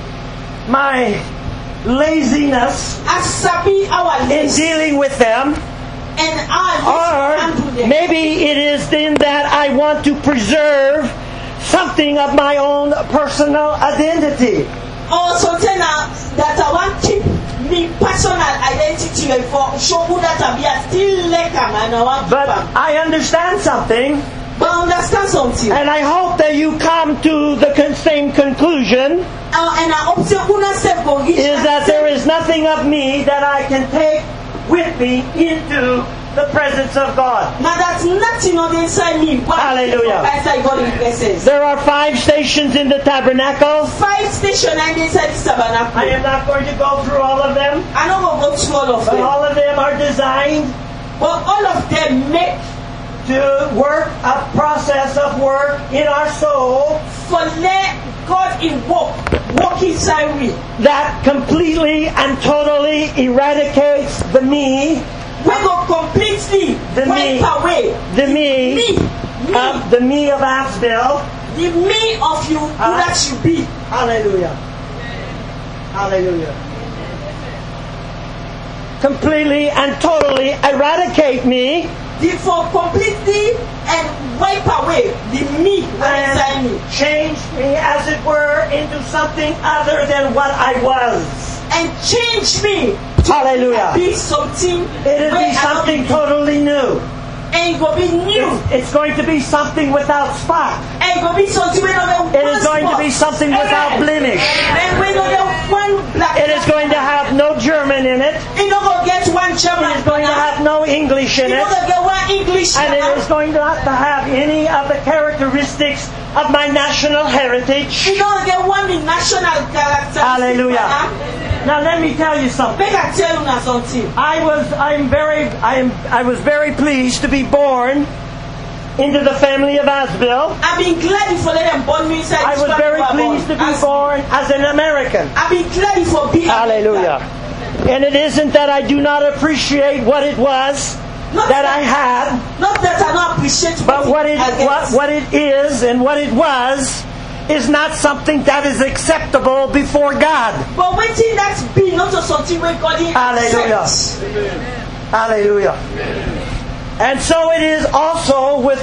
laziness I sabi our in list dealing with them. and our Or handle them. maybe it is in that I want to preserve something of my own personal identity. Or something that I want to keep me personal identity for show who that I be I still like them and I want to But keep them. I understand something, But understand something. and I hope that you come to the same conclusion, And I hope say una self go reach is that there is nothing of me that I can take with me into the presence of God. now that's nothing on the inside me. Hallelujah. Inside God in presence. There are 5 stations in the tabernacle. 5 stations and inside this tabernacle. I am not going to go through all of them, I don't go through all of but them. all of them are designed But all of them make to work a process of work in our soul for let God in walk inside me. that completely and totally eradicates the me, We go completely The me. wipe away the me, me, the me of Asheville. the me of you who that you be. Hallelujah. Hallelujah. Completely and totally eradicate me For completely and wipe away the me that inside me. and change me, as it were, into something other than what I was. And change me to Hallelujah. be something It'll where be I something don't totally new. be. And it will be new. It's going to be something without spot. And it will be something where no It is going to be something without blemish. And we know that one black. It is going to have no German in it. You don't go get one German. It is going to have no English in You it. don't go get one English. And it is going not to have any of the characteristics of my national heritage. You don't get one the national character. Hallelujah. Now let me tell you something. Make I tell you now something. I was very pleased to be born into the family of Asheville. I've been glad for let them born me inside. I was very pleased to be born as an American. I've been glad for being. Hallelujah. And it isn't that I do not appreciate what it was that I had, Not that I don't appreciate but what I get. it is and what it was is not something that is acceptable before God. But waiting that's be not just something where God Hallelujah. accepts. Hallelujah. And so it is also with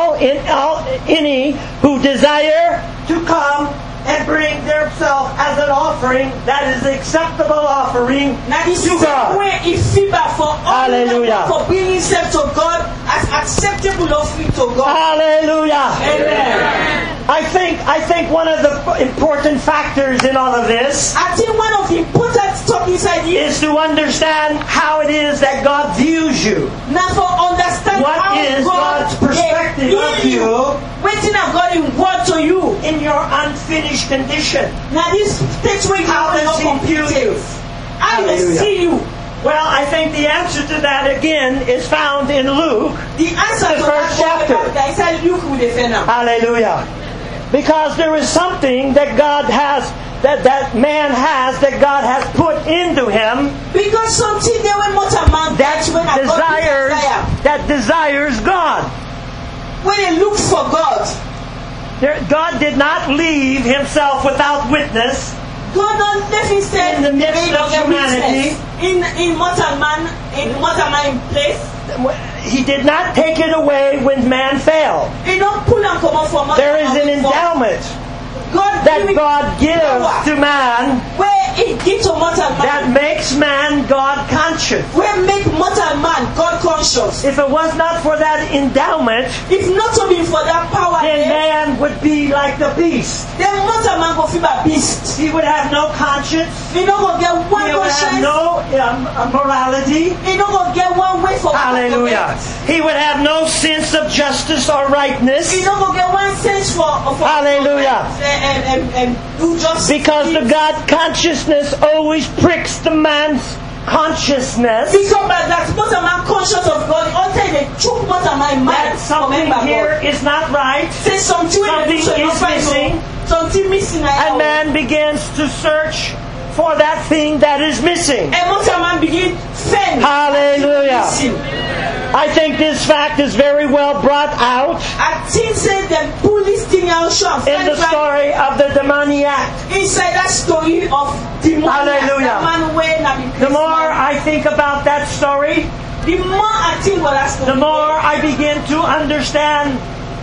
any who desire to come and bring themselves as an offering that is acceptable offering Now this to is the God. way it's feedback for all Hallelujah. for bringing himself to God as acceptable offering to God. Hallelujah. Amen. I think one of the important factors in all of this I think one of the important stuff inside here is to understand how it is that God views you. now for understand What how is God God's perspective of you waiting of God in word to you. in your unfinished condition? Now this takes away How does He view you? How does Hallelujah. see you? Well, I think the answer to that again is found in Luke. The answer The to first that chapter. I said Luke with the fenner. Hallelujah. Because there is something that God has, that man has, that God has put into him Because something there when much a man that when I got desires God. when he looks for God. God did not leave Himself without witness. God don't let him say In the midst of humanity. in mortal man in place. He did not take it away when man fell. He don't pull and come out from There is an endowment God that give it God gives power to man where he gives to mortal that man makes man God conscious. where make mortal man God conscious. If it was not for that endowment, If not to be for that power then there, man would be like the beast. then mortal man go feel a beast. He would have no conscience. He don't go get one He would have conscience. no morality. He don't go get one way for Hallelujah. He would have no sense of justice or rightness. He don't go get one sense for Hallelujah. do just Because the God consciousness always pricks the man's consciousness because by that mortal man conscious of God until they choke mortal man that mind something here is not right, say something is missing, something missing and man begins to search for that thing that is missing. and mortal man begin fend Hallelujah. missing. I think this fact is very well brought out I think say them pull this thing out short in the story of the demoniac. inside that story of demoniac. Hallelujah. That man where na be The more I think about that story, the more I think about that story, the more I begin to understand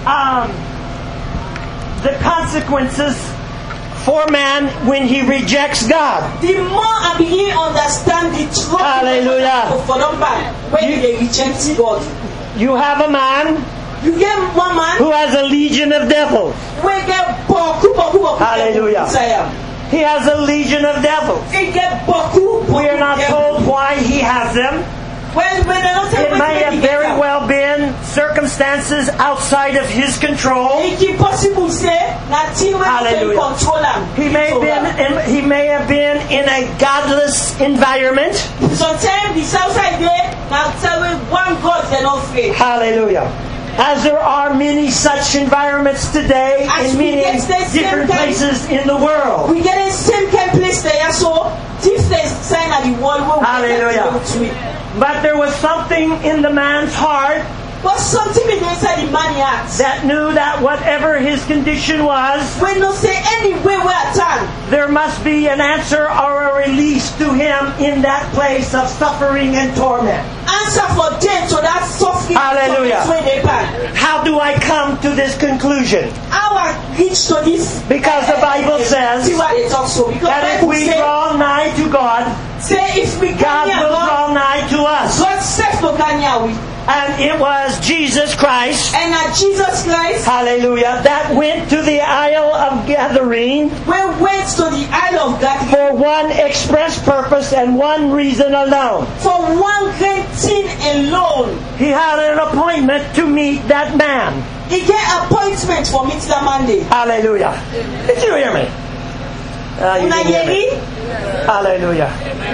the consequences for man when he rejects God. the more I begin understand the trouble Hallelujah. for them back when they reject God. You have a man You get one man who has a legion of devils. we get boku Hallelujah. He has a legion of devils. He get boku. We are not told why he has them. When they don't say It may have very well been circumstances outside of his control. It is possible say nothing when they Hallelujah. control him. He may have been in a godless environment. Sometimes the south side there now tell me one God they not faith. Hallelujah. As there are many such environments today As in we many get the same different kind- places in the world. We get the same kind of place there so different sign of the world where we Hallelujah. get to it. But there was something in the man's heart But something in inside the man heart. that knew that whatever his condition was, When no say anywhere we are turn. there must be an answer or a release to him in that place of suffering and torment. Answer for them to that suffering. Hallelujah. When they pan. How do I come to this conclusion? How I reach to this? Because the Bible says see what they talk so. Because that if Bible we say, draw nigh to God, if we God can will draw nigh to us. God self no can we. And it was Jesus Christ, And Jesus Christ, hallelujah, that went to the Isle of Gathering we went to the Isle of God for one express purpose and one reason alone. for one great thing alone. He had an appointment to meet that man. He get appointment for Mr. Monday. Hallelujah. Did you hear me? You Una didn't hear me. yeri? Hallelujah.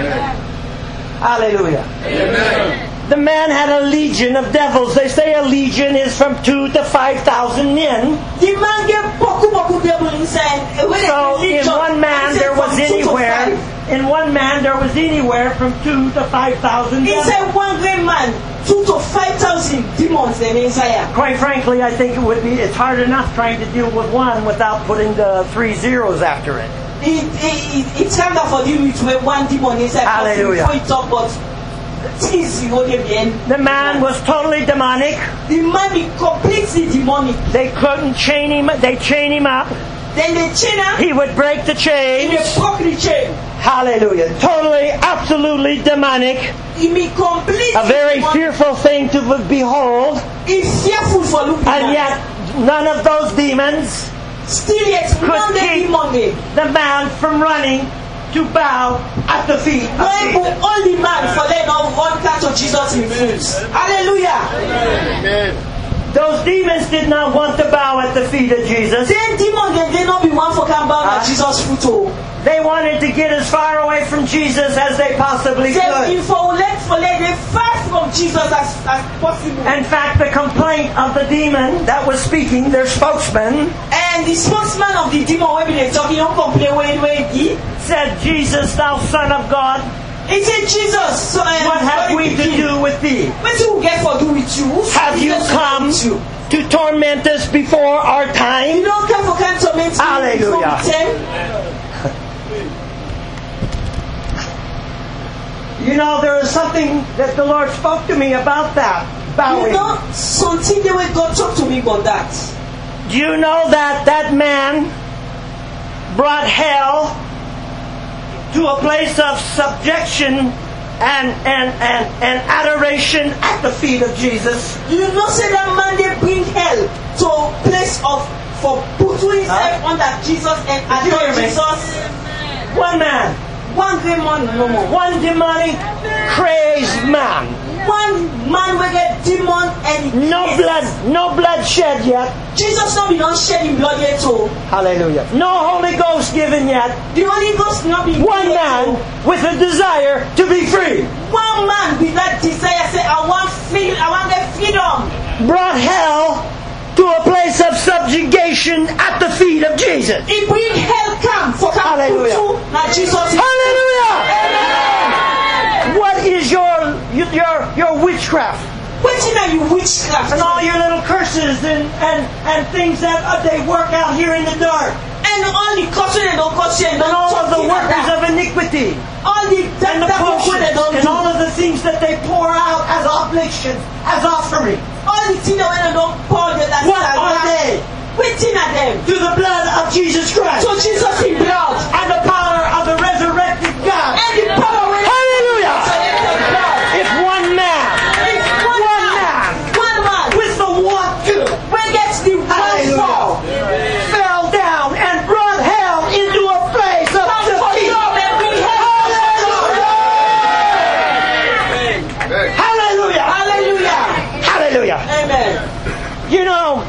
Hallelujah. The man had a legion of devils. They say a legion is from 2,000 to 5,000 men. The man get boku devil inside. So in one man there was anywhere in one man there was anywhere from 2,000 to 5,000 devils. Inside one great man, 2,000 to 5,000 demons in inside. Quite frankly, I think it's hard enough trying to deal with one without putting the 3 zeros after it. It's kind of for deal with one demon inside. Hallelujah. Before you talk about things you won't again. The man was totally demonic. The man is completely demonic. They couldn't chain him. They chain him up. Then they chain him. He would break the chains. He broke the chain. Hallelujah. Totally, absolutely demonic. He be completely A very demonic. fearful thing to behold. He's fearful for looking And at. yet, none of those demons Still yet, could none the keep demon there. the man from running to bow at the feet of When Jesus. only man for them not one catch of Jesus in fools. Hallelujah. Amen. Those demons did not want to bow at the feet of Jesus. Then demon they not be one for can bow at Jesus' foot. Oh. They wanted to get as far away from Jesus as they possibly They could. if for let they far from Jesus as possible. In fact, the complaint of the demon that was speaking, their spokesman, And the spokesman of the demon when they talking, don't complain when he said, Jesus, thou Son of God, he said, Jesus, so, what have we to do with thee? What you get for do with you? Have you come to torment us before our You time? don't come for kind of torment. Hallelujah. You know, there is something that the Lord spoke to me about that, You bowing. know, something the way God talk to me about that. Do you know that that man brought hell to a place of subjection and adoration at the feet of Jesus? You know, say that man they bring hell to a place of for putting himself under Jesus and Did you hear adore me? Jesus. One man, One great man no more. one demonic, crazed man. One man will get demon and No blood shed yet. Jesus not be not shedding blood yet too. Hallelujah. No Holy Ghost given yet. The Holy Ghost not be One yet man too. with a desire to be free One man with that desire say I want get freedom. brought hell to a place of subjugation at the feet of Jesus. He bring hell come for come Hallelujah. to now Jesus. Hallelujah! Amen. What is your witchcraft Waiting on you witchcraft and all your little curses and things that they work out here in the dark and all the caution and don't caution and all of the workers of iniquity all the and the that potions they don't and do. all of the things that they pour out as oblations, as offering All the things that when they don't pour the that What are they? waiting at them. to the blood of Jesus Christ So Jesus in blood and the power of the resurrected God. and the power when Hallelujah! resurrected blood. If one man If one man with the want to when gets the one Hallelujah. fall fell down and brought hell into a place of come for defeat. you and bring hell. Hallelujah! Hallelujah. Hallelujah! Amen. You know,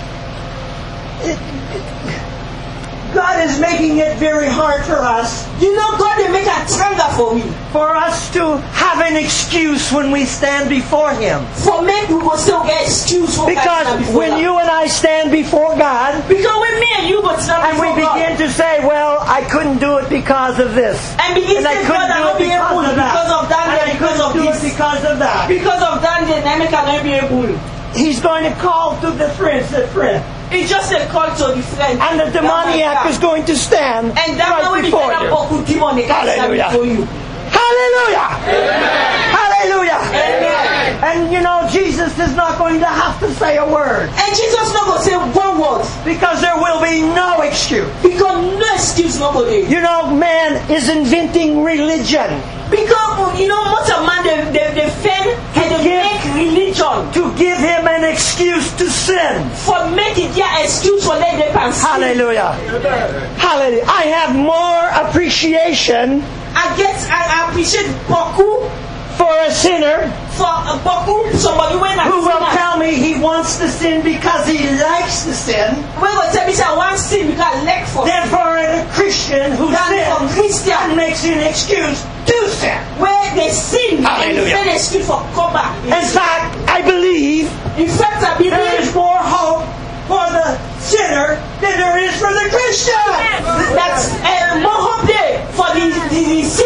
God is making it very hard for us, You know God they make a triangle for me. for us to have an excuse when we stand before Him. For me we will still get excuse for Because when you and I stand before God, because when me and you go stand and we before begin God to say, well, I couldn't do it because of this. and begin And to I say couldn't God I do not it be able because of that. because of that And I and because couldn't of do it this. because of that. Because of that then I cannot be able. He's going to call to the friends that friend. It's just a call to the friend. And the demoniac is going to stand and that right will be before better you. for good demon they can stand Hallelujah. before you. Hallelujah! Hallelujah! Amen. And you know, Jesus is not going to have to say a word. And Jesus not going to say one word Because there will be no excuse. because no excuse nobody. You know, man is inventing religion Because you know most of man they fail and they give- make religion to give him an excuse to sin. for make it their excuse for let them sin. Hallelujah. Hallelujah. I have more appreciation I appreciate beaucoup for a sinner for beaucoup somebody when I who will sin. tell me he wants to sin because he likes to sin, When will tell me say I want sin because I like for than for a Christian who than for sins Christian and makes an excuse to sin. where they sin Hallelujah. and make excuse for come back. In fact, I believe In fact I there believe is more hope for the sinner than there is for the Christian. that's more hope there for the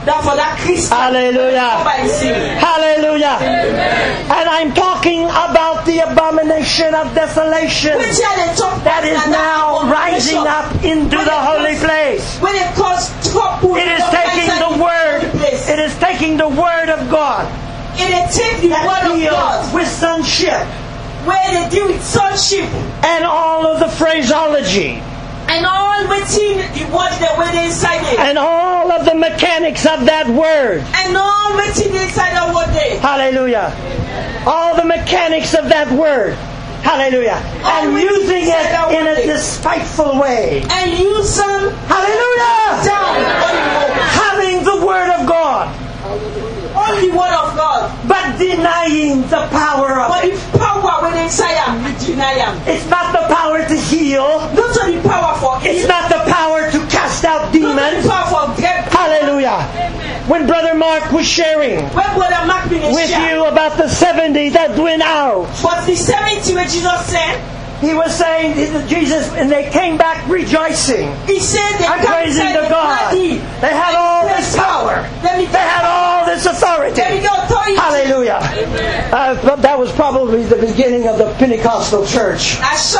That for that Christian. Hallelujah. Hallelujah. And I'm talking about the abomination of desolation that is now rising up into the holy place. It is taking the word. It is taking the word of God. It is taking the word of God with sonship. Where they deal with sonship. And all of the phraseology. And all within the word that went inside it. And all of the mechanics of that word. And all within inside that word there. Hallelujah. All the mechanics of that word. Hallelujah. And using it in a despiteful way. And use them. Hallelujah. Having the word of God. Only word of God. But denying the power of it. But the power when inside them, you deny them. It's not the power to heal. Not only power for heal. It's not the power to cast out demons. Not the power for get. Hallelujah. Amen. When Brother Mark was sharing with you about the 70 that went out. But the 70 when Jesus said. He was saying, Jesus, and they came back rejoicing. He said, I'm praising the God. They had all this power. They had all this authority. Hallelujah. That was probably the beginning of the Pentecostal church.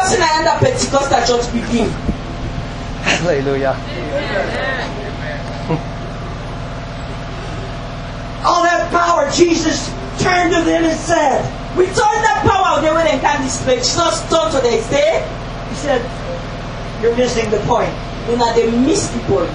Hallelujah. All that power, Jesus turned to them and said, we told that power they when they can display. Jesus turned to them say, he said, you're missing the point. You know, they miss the point.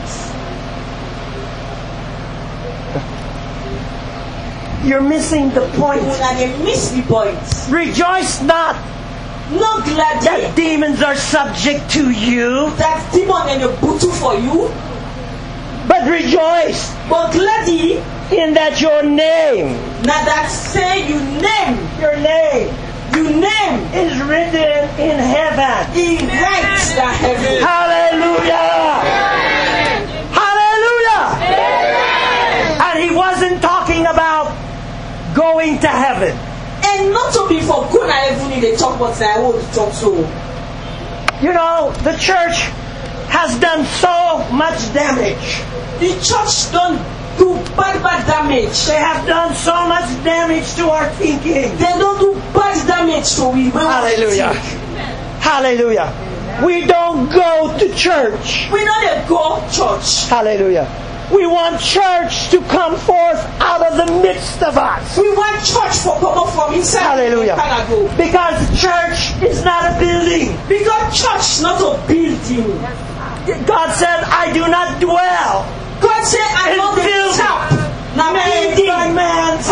You're missing the point. You know, they miss the point. Rejoice not. Not glad that demons are subject to you. That demon and a butu for you. But rejoice. But gladly in that your name. Now that say you name. Your name. Your name is written in heaven. He writes the heaven. Hallelujah. Hallelujah. And he wasn't talking about going to heaven. And not to be for good heaven in the talk what I want to talk to. You know, the church has done so much damage. The church done do bad damage. They have done so much damage to our thinking. They don't do bad damage to we. Hallelujah. Hallelujah. We don't go to church. We don't go church. Hallelujah. We want church to come forth out of the midst of us. We want church for people from inside. Hallelujah. Because church is not a building. Because church is not a building. God said, I do not dwell. God said, I know the top. Now building. Man.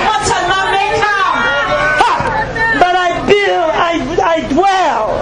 But I dwell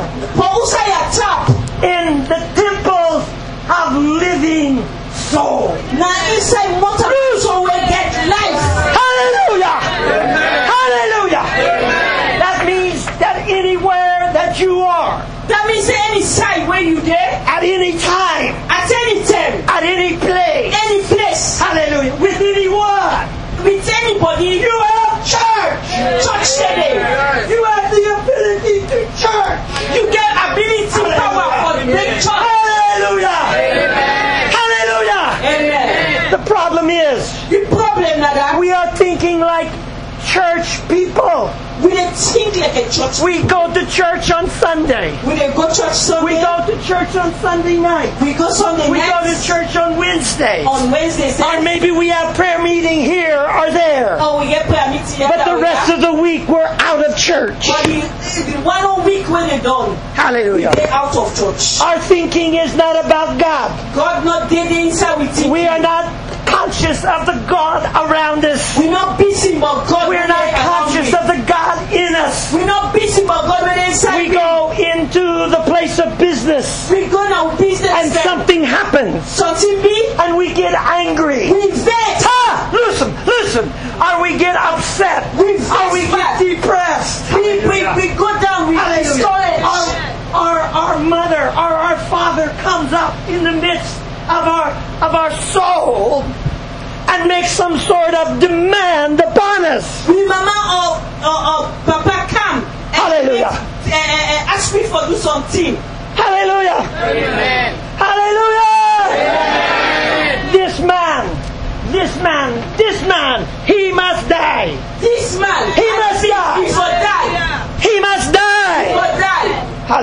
in the temples of living soul. Now inside motor so we get life. Hallelujah. Hallelujah. That means that anywhere that you are. That means any side where you there. At any time. At any time. At any place. Any place. Hallelujah. With anyone. With anybody. You have church. Church today. You have the ability to church. You get ability power for the big church. Hallelujah. Amen. Hallelujah. Amen. The problem is. The problem that we are thinking like church people. We don't think like a church. We go to church on Sunday. We don't go church Sunday. We go to church on Sunday night. We go Sunday night. We go to church on Wednesdays. On Wednesdays. Or maybe we have prayer meeting here or there. Oh, we get prayer meeting here. But the rest of the week we're out of church. But the 1 week when they're done. Hallelujah. They're out of church. Our thinking is not about God. God not did inside with you. We are not conscious of the God around us. We're not busy about God. We're not conscious of the God in us. We're not busy about God when inside. We go into the place of business. We go now business. And something happens. Something big. And we get angry. We vex. Listen. Or we get upset. We vex. Or we get depressed. We go down. We discourage. Our mother or our father comes up in the midst of our soul and make some sort of demand upon us. We mama or papa come. Hallelujah. Ask me for do something. Hallelujah. Amen. Hallelujah. Amen. This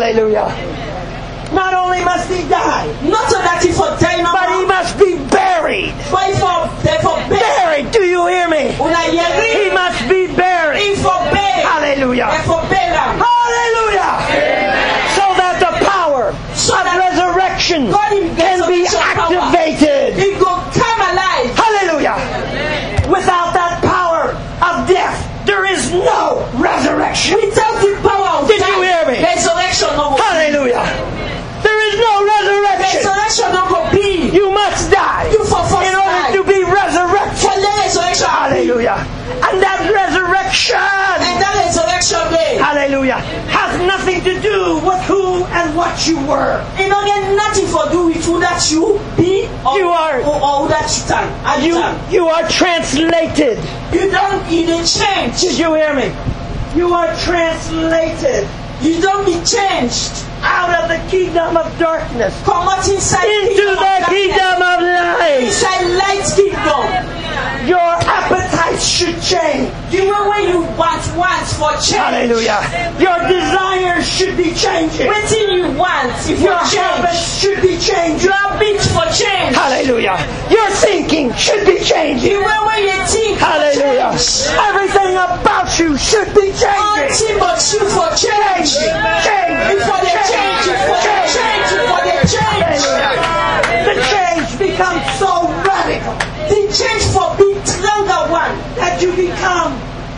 Hallelujah. Not only must he die, Not so that he for die no but he more, must be buried. but he for buried. Buried. Do you hear me? Una He yeri, must be buried. he for buried. Hallelujah. He for buried. Hallelujah. So that the power So of that resurrection God in can be resurrection power. activated. He go come alive. Hallelujah. Without that power of death, there is no resurrection. Without the power of Did death, you hear me? resurrection no go. Hallelujah. There is no resurrection. Resurrection no go be. You must die You for first in order die. to be resurrected. For the resurrection. Hallelujah. And that resurrection, And that resurrection day. hallelujah, has nothing to do with who and what you were. It don't get nothing for do with who that you be or, You are- or who that you turn. You are translated. You didn't change. Did you hear me? You are translated You don't be changed. out of the kingdom of darkness Come out inside into the kingdom of light. Inside light kingdom. Your appetites should change. The way when you want for change. Hallelujah. Your desires should be changing. Waiting you want if Your you change. habits should be changing. Your habit for change. Hallelujah. Your thinking should be The changing. way when you think for Hallelujah. change. Everything about you should be changing. Nothing but you for change. Change. For the change. For the change. For the change. Hallelujah. The change becomes so radical The change for big stronger one. that you become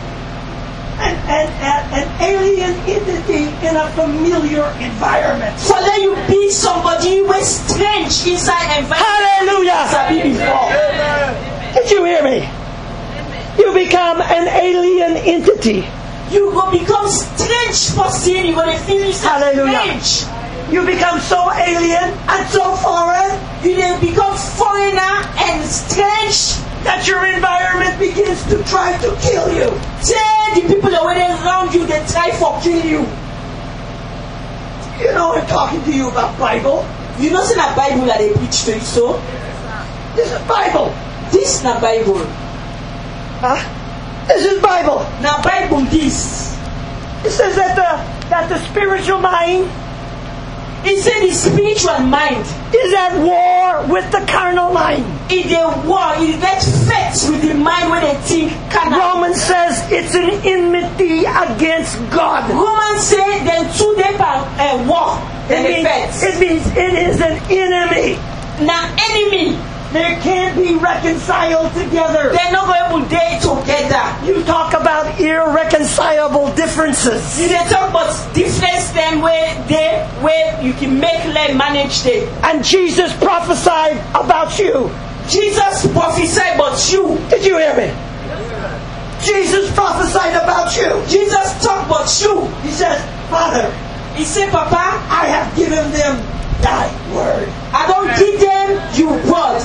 an alien entity in a familiar environment. For let you be somebody who is strange inside environment. Hallelujah. Sabi before. Did you hear me? You become an alien entity. You go become strange person. You gonna feel yourself Hallelujah. strange. You become so alien and so foreign You then become foreigner and strange. that your environment begins to try to kill you. Tell the people that when they around you, they try for kill you. You know I'm talking to you about Bible. You know, see that Bible that they preach to you. So This is Bible. this na Bible. Huh? This is Bible. Now Bible this. It says that the spiritual mind It said the spiritual mind. is at war with the carnal mind. In the war, it gets vexed with the mind when they think carnal. Romans says it's an enmity against God. Romans say then two day war. Then they vex. It means it is an enemy. Now enemy, They can't be reconciled together. they're not able to day together. You talk about irreconcilable differences. You dey talk about difference them where you can make them manage them. And Jesus prophesied about you. Jesus prophesied about you. Did you hear me? Jesus prophesied about you. Jesus talk about you. He says, Father, He said, Papa, I have given them thy word. I don't give them you word.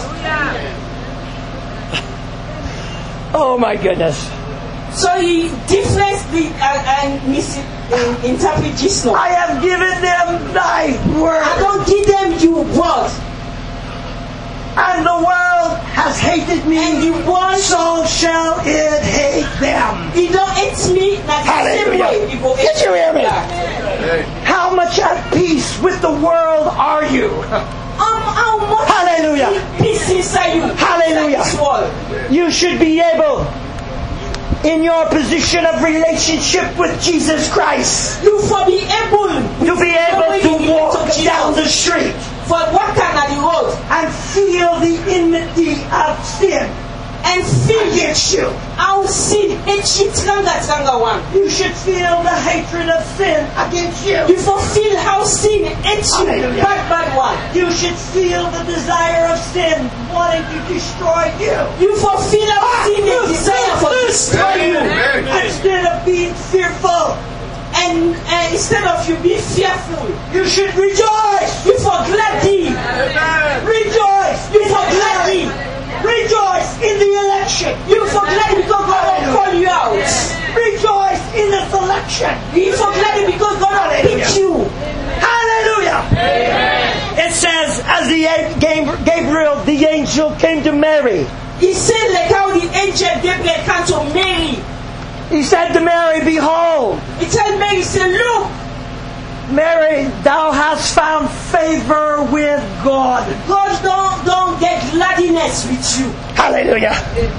Oh my goodness. So he difference the and misinterpret this now. I have given them thy I word. don't give them you word. And the world has hated And me. the world So shall it hate them. he don't hate me. That's the same way he go hate Did you hear me? you. How much at peace with the world are you? How much Hallelujah. peace inside you? Hallelujah. Inside this world. You should be able, in your position of relationship with Jesus Christ, You for be able to be able to walk down the street for walking on the road and feel the enmity of sin and feel against you. how sin hates you tranga one. You should feel the hatred of sin against you. You for feel how sin hates you Hallelujah. bad one. You should feel the desire of sin wanting to destroy you. You for feel how sin the desire for destroy you. Instead of being fearful, And instead of you be fearful, you should rejoice. you for gladly. Rejoice. You for gladly. Rejoice in the election. You for gladly because God will call you out. Rejoice in the selection. You for gladly because God will pick you. Hallelujah. It says, as Gabriel, the angel, came to Mary, He said like how the angel Gabriel came to Mary. he said to Mary, behold, He told Mary, he said, look, Mary, thou hast found favor with God. God don't get gladness with you. Hallelujah.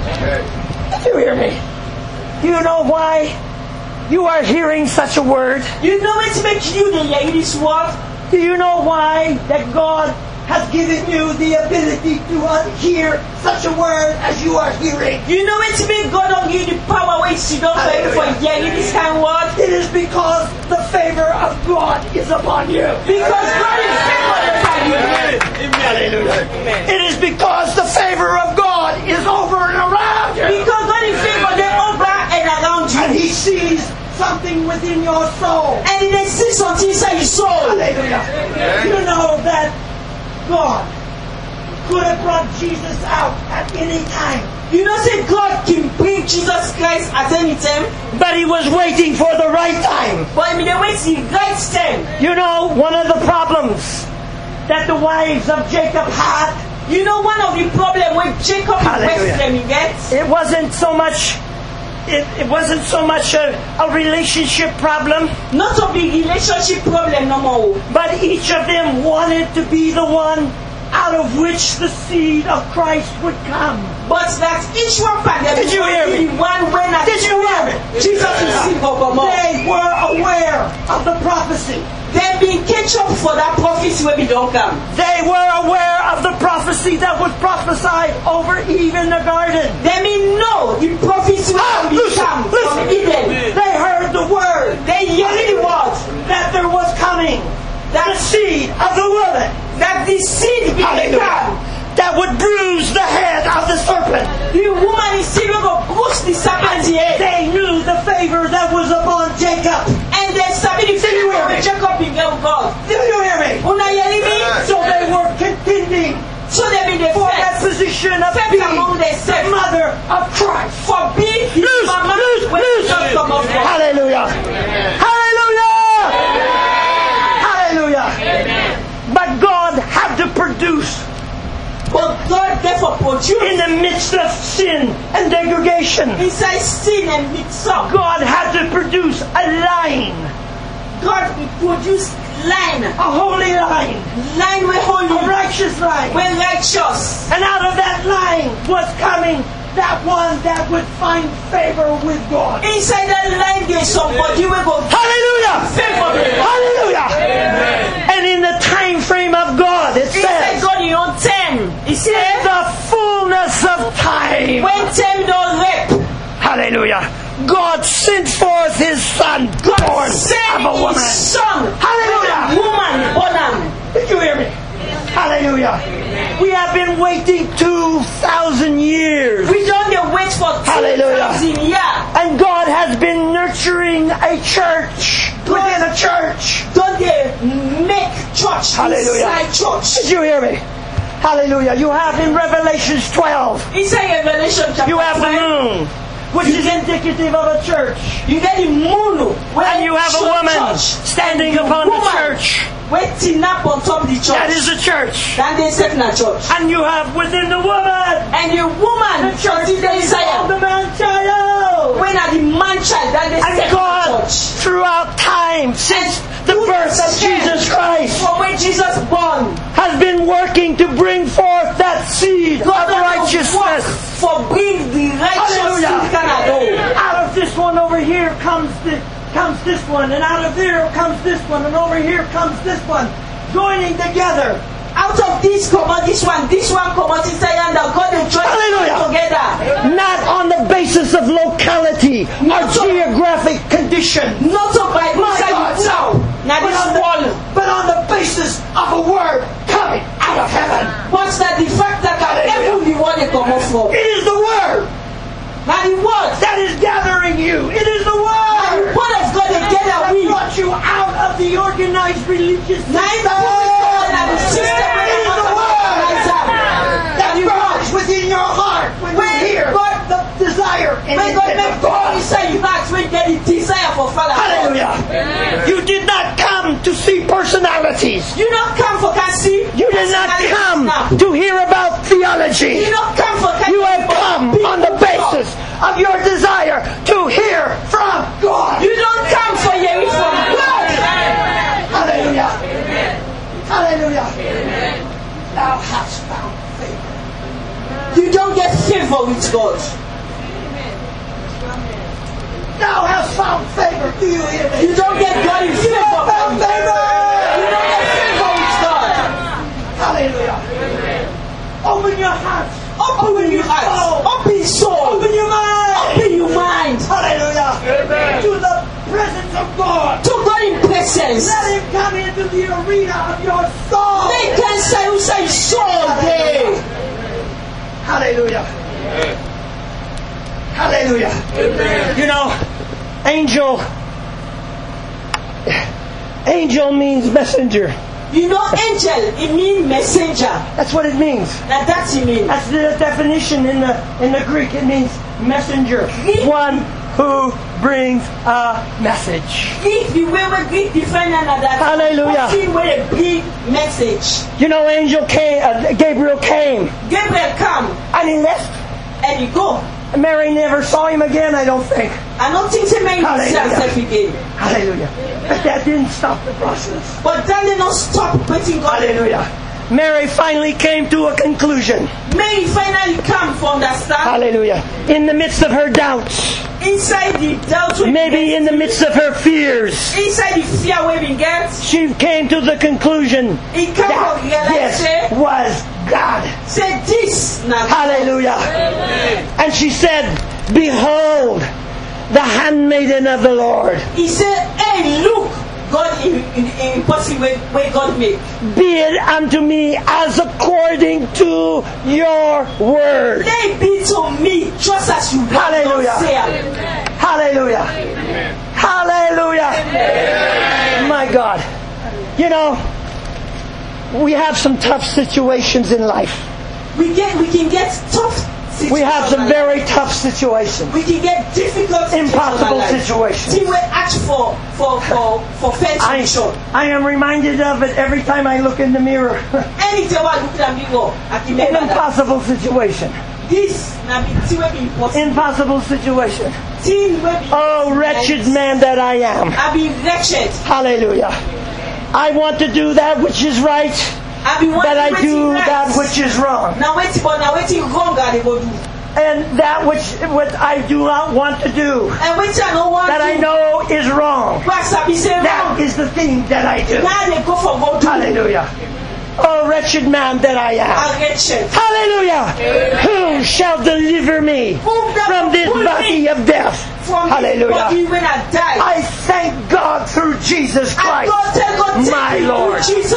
Did you hear me? Do you know why you are hearing such a word? You know it makes you the hear this word? Do you know why that God has given you the ability to hear such a word as you are hearing? You know it makes God don't give you the power when you don't for hearing this kind of word? It is because the favor of God is upon you. Because God is favored upon you. Hallelujah. It is because the favor of God is over and around you. Because God is favored over and around you. And He sees something within your soul. And He sees something inside your soul. Hallelujah. You know that God could have brought Jesus out at any time. You know, say God can bring Jesus Christ at any time. But He was waiting for the right time. But they wait the right time. You know, one of the problems that the wives of Jacob had. You know, one of the problems when Jacob requests them, he gets. It wasn't so much. It wasn't so much a relationship problem. Not a big relationship problem no more. But each of them wanted to be the one out of which the seed of Christ would come. But that each one of them Did you hear me? The one when Did you hear me? Jesus is seed of God. They were aware of the prophecy. They been catch up for that prophecy when we don't come. They were aware of the prophecy that was prophesied over Eve in the garden. They mean no, the prophecy will come from Eden. They heard the word. They hear the word that there was coming. The seed of the woman. That the seed will come. That would bruise the head of the serpent. The woman is still going to bruise the serpent's head. They knew the favor that was upon Jacob. And they started the favor of Jacob in God. Do you hear me? So they were contending. So they been the for that position of being the mother of Christ. For being his mama when Jesus come up. Hallelujah. Hallelujah. Hallelujah. But God had to produce. But God therefore produced in the midst of sin and degradation. Inside sin and mix up. God had to produce a line. God produced line. A holy line. Line with holy. A righteous line. We're righteous. And out of that line was coming that one that would find favor with God. Inside that line there's somebody will go. Hallelujah. Favor. Hallelujah. Amen. And in the time frame of God, it says God in your time. He said the fullness of time. When time don't rap. Hallelujah. God sent forth His Son, born of a woman. His Son. Hallelujah. Woman born. Did you hear me? Hallelujah. We have been waiting 2,000 years. We don't wait for 2,000 years. And God has been nurturing a church within a church. Don't they make church inside church? Did you hear me? Hallelujah. You have in Revelations 12. Inside Revelation chapter 12. You have the moon, which is indicative of a church. You get the moon. And you have a woman standing upon the church. Waiting up on top of the church. That is a church. That is a church. And you have within the woman. And the woman. The church is called the man child. When are the man child? That is and God, throughout time, since the birth of Jesus Christ, from when Jesus born, has been working to bring forth that seed of righteousness. For bring the righteous seed. Out of this one over here comes this one, and out of there comes this one, and over here comes this one, joining together. Out of this come out this one come out inside, and God will join together. Not on the basis of locality or geographic condition. Not by but on the basis of a word coming out of heaven. What's that? The fact that heaven the word they come out from. It is the word. Now the word that is gathering you. It is the word. The word of God that brought you out of the organized religious system. It is the word that grows within your heart when you hear the desire and intent of God. Hallelujah. You did not come to see personalities. You not come for see. You did not come to hear about theology. You not come for you have come on the basis of your desire to hear from God. You don't come for hearing from God. Hallelujah. favor with God. Thou hast found favor. Do you hear me? You don't get God in favor. You found favor. You don't get favor with God. Hallelujah. Open your hearts. Open your eyes. Open your soul. Open your mind. Open your mind. Hallelujah. Amen. To the presence of God. To God in presence. Let Him come into the arena of your soul. They can say soul day. Hallelujah. Hallelujah. Amen. You know, angel means messenger. You know, angel, it means messenger. That's what it means. Now that's it means. That's the definition in the Greek. It means messenger. One who brings a message. Greek, the way we Greek define another. Hallelujah. Person with a big message. You know, Gabriel came Gabriel come and he left. and he go. Mary never saw him again, I don't think. I don't think he made himself again. Hallelujah. But that didn't stop the process. But that did not stop waiting God. Hallelujah. Mary finally came to a conclusion. Mary finally come to understand. Hallelujah. In the midst of her doubts. Inside the doubt we Maybe in the midst of her fears. inside the fear we get. She came to the conclusion He come to that realize this was God. say this now. Hallelujah. And she said, behold, the handmaiden of the Lord. He said, hey, look, God in possible way God made. Be it unto me as according to your word. They be to me just as you Hallelujah. say. Hallelujah. Hallelujah. My God. You know, we have some tough situations in life. We can get tough situations. We have some very tough situations. We can get difficult Impossible situations. See, we ask for fair solution. I am reminded of it every time I look in the mirror. Anything about looking at me go, I can make An that. impossible situation. This na be thing wey be impossible. Impossible situation. Thing wey be Oh, wretched man that I am. I be wretched. Hallelujah. I want to do that which is right, I be but I do that which is wrong. Now waiting, but now waiting wrong I dey go do. And that which I do not want to do, And waiting I no want that I know is wrong, Why sabi say that wrong? is the thing that I do. Now they go for go do. Hallelujah. Oh, wretched man that I am. I'm wretched. Hallelujah. Who shall deliver me from this body of death? From Hallelujah. this body when I die. I thank God through Jesus Christ, thank God, my Lord. Jesus.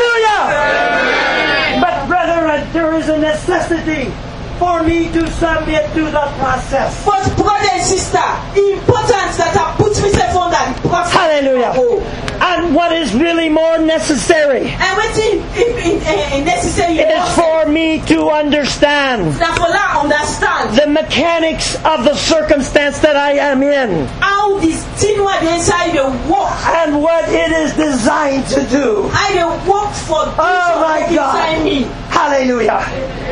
Hallelujah. But brethren, there is a necessity for me to submit to the process. But brother and sister, important that I put myself under the process. Hallelujah. And what is really more necessary And waiting necessary is for me to understand that for now understand the mechanics of the circumstance that I am in how this thing what inside the work. and what it is designed to do. I dey work for this Oh my inside God. me. Hallelujah.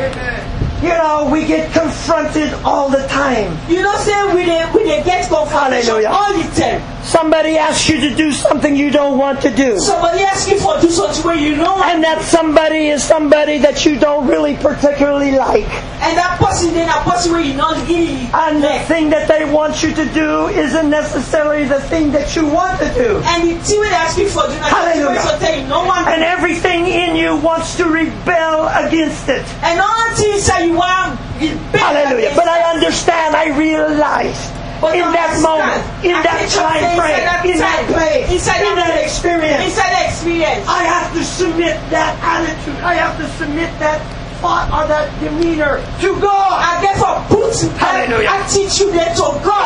You know, we get confronted all the time. You know, say we dey get confrontation Hallelujah. all the time. Somebody asks you to do something you don't want to do. Somebody ask you for do something where you know, And that somebody is somebody that you don't really particularly like. and that person then a person where you not really And the like. thing that they want you to do isn't necessarily the thing that you want to do. And the thing where they ask you for do not Hallelujah. so tell you no one. And everything in you wants to rebel against it. And all things that you want rebel Hallelujah. against But I it. understand, I realize But in that understand, moment, in I that can just time say frame, in that place, inside in that experience, inside the experience. I have to submit that attitude. I have to submit that thought or that demeanor to God. And therefore put that Hallelujah. attitude there to God.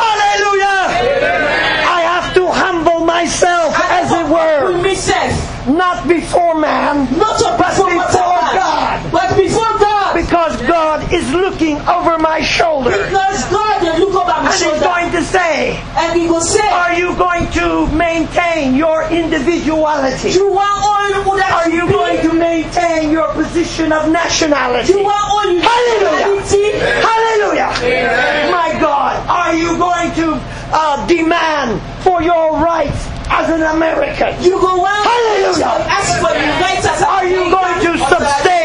Hallelujah! I have to humble myself, as it With were, myself. not before man, Not to but before before God. But before God. Because God is looking over my shoulder. Because God will look over my And He's shoulder. going to say, And He will say, are you going to maintain your individuality? you want all that Are you going to maintain your position of nationality? You want all Hallelujah! humanity. Hallelujah! My God, are you going to demand for your rights as an American? You go want Hallelujah! ask for the rights as a Are you going to sustain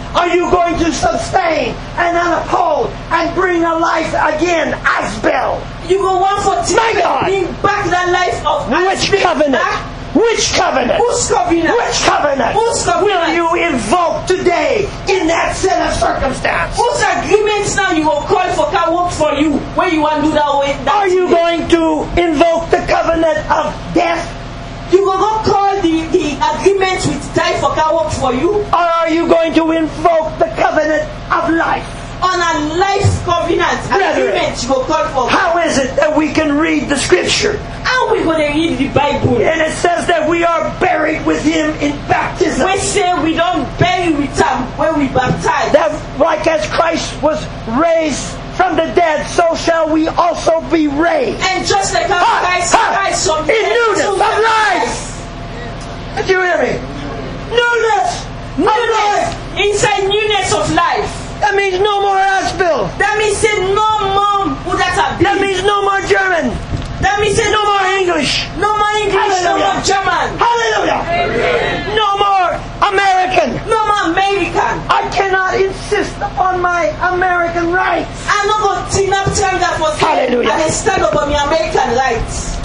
are you going to sustain and uphold and bring a life again, Asbel? You go one for My God. bring back the life of Which Asbel covenant? back. Which covenant? Whose covenant? Which covenant Whose covenant? will you invoke today in that set of circumstance? Whose agreements now you will call for can work for you when you want to do that way? Are you going to invoke the covenant of death? You will not call the agreement with die for can work for you? Or are you going to invoke the covenant of life? On a life covenant agreement you will call for. How is it that we can read the scripture? How we going to read the Bible? And it says that we are buried with him in baptism. We say we don't bury with him when we baptize. That like as Christ was raised from the dead, so shall we also be raised. And just like how Christ rise from the in dead, newness so of shall life. Did you hear me? Newness of life. Inside newness of life. That means no more Asbel. That means say no more who that have That been. means no more German. That means say No more English. no more English, no Hallelujah. more German, Hallelujah. No more American. no more American. I cannot insist upon my American rights. I'm not going to team up time that for say Hallelujah. and I stand up on my American rights.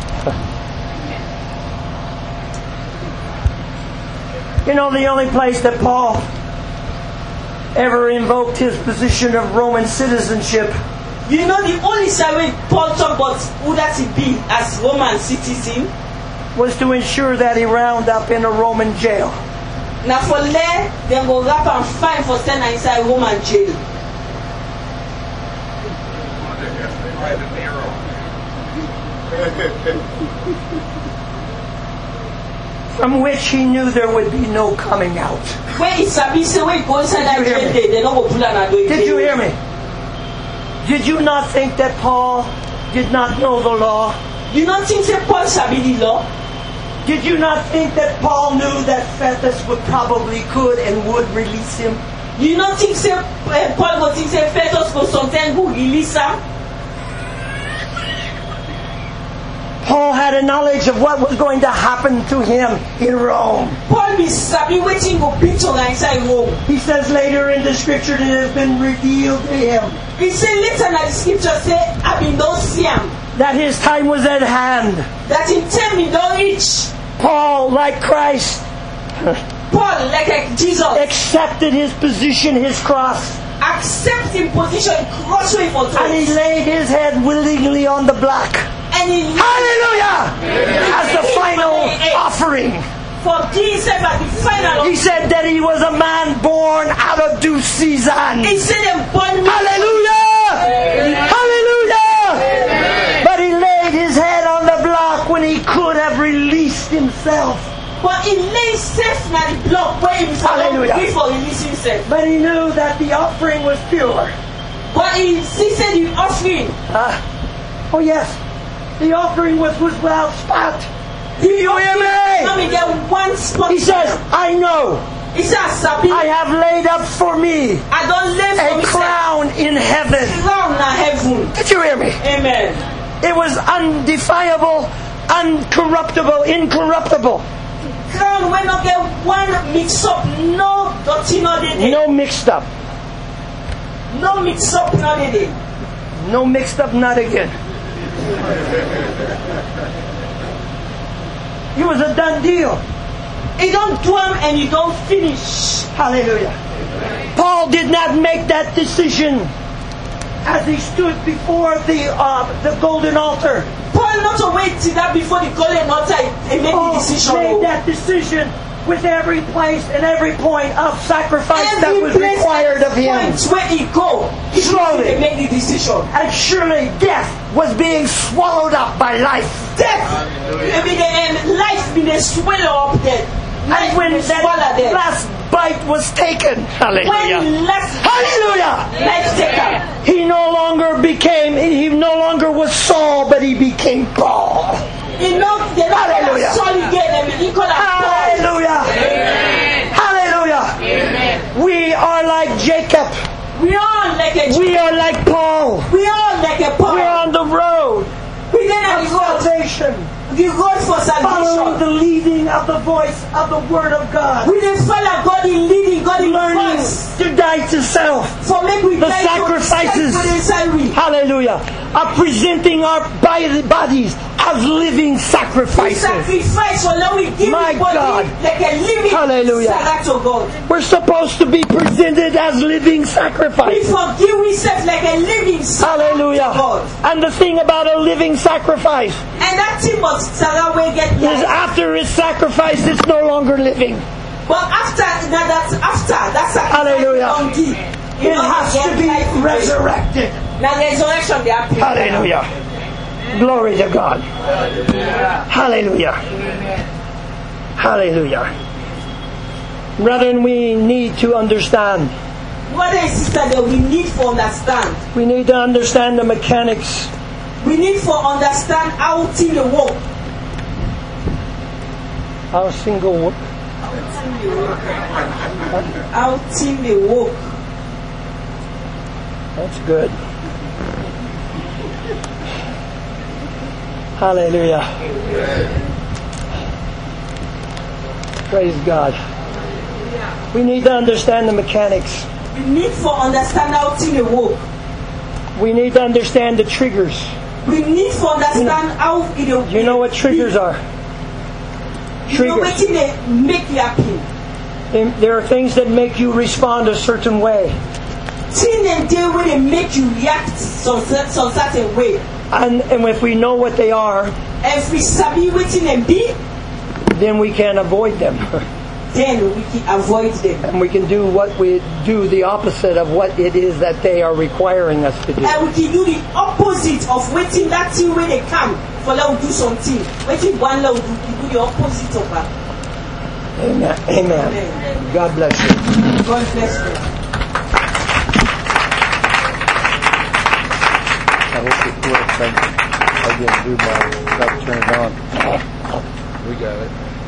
You know, the only place that Paul ever invoked his position of Roman citizenship You know the only side when Paul talk about who that he be as Roman citizen. was to ensure that he wound up in a Roman jail. Now for there, they go wrap and fine for send inside Roman jail. From which he knew there would be no coming out. When he sabi say when he go inside that Did you hear jail me? day, they don't go pull an ado. Did you hear me? Did you not think that Paul did not know the law? You don't think say Paul sabi the law? Did you not think that Paul knew that Festus could and would release him? You don't think say Paul go think say Festus go sometimes who release him? Paul had a knowledge of what was going to happen to him in Rome. Paul be sabi wetin go be to inside Rome. He says later in the scripture that it has been revealed to him He say later in the scripture say I been don't see him. that his time was at hand. That in time he don't reach. Paul, like Christ, Paul like Jesus accepted his position, his cross, accept him position cross way for and he us. laid his head willingly on the block. And he Hallelujah! As the final offering. for himself at the final. He said that he was a man born out of due season. He said them born me. Hallelujah! Hallelujah! But he laid his head on the block when he could have released himself. But he lay safe na the block where he was Hallelujah. before he released himself. But he knew that the offering was pure. But he said the offering. Oh yes, the offering was without spot. Do you hear I me? mean there one spot. He says, I know He said Sabi, I have laid up for me I don't live for a me. crown in heaven. Crown na heaven. Did you hear me? Amen. It was undefiable, incorruptible. Crown when not get one mix up, no dirty no dey. No mixed up. No mix up no dey. No mixed up, not again. It was a done deal. He don't do them and you don't finish. Hallelujah. Paul did not make that decision as he stood before the golden altar. Paul not to wait till that before the golden altar and make Paul the decision. made that decision with every place and every point of sacrifice that Every was place required of him. point where he go, he Slowly. they make the decision. And surely death was being swallowed up by life. Death, I mean, and life been a swallow up there. And when that last bite was taken, hallelujah, when last hallelujah, life taken, he no longer was Saul, but he became Paul. you know, they don't Hallelujah. solid again. I mean, he call that Hallelujah, hallelujah. We are like Jacob. we are like a We are like Paul. we are like a Paul. We're on the road We then have of the road. salvation. The road for following salvation. the leading of the voice of the Word of God. We dey follow God in leading, God in Learning voice. to die to self. For make we The die sacrifices. for the inside we. Hallelujah. Of presenting our bodies as living We sacrifices. sacrifice for now we give My the body God. like a living Hallelujah. sacrifice to God. We're supposed to be presented as living We sacrifices. forgive ourselves like a living sacrifice to Hallelujah. God. And the thing about a living sacrifice And that thing of Sarah will get is life. after it's sacrificed, it's no longer living. But after that sacrifice, Hallelujah. don't give. It has to be resurrected. Now resurrection they happen. Hallelujah. Glory to God. Hallelujah. Hallelujah. Brethren, we need to understand. Brother and sister, that we need to understand. We need to understand the mechanics. We need to understand how things work. How single work. How things work. That's good. Hallelujah. Praise God. We need to understand the mechanics. We need to understand how things work. We need to understand the triggers. We need to understand how it works. You know what triggers are? You know Triggers. what they make you happy. There are things that make you respond a certain way. Things and day when they make you react some certain way. And if we know what they are, If we sabi wetin dem be, then we can avoid them. then we can avoid them. And we can do the opposite of what it is that they are requiring us to do. And we can do the opposite of wetin that thing wey dey come for let we do something. Wetin one let we do the opposite of that. Amen. Amen. God bless you. God bless you. I hope it works. I didn't do my stuff turned on. We got it.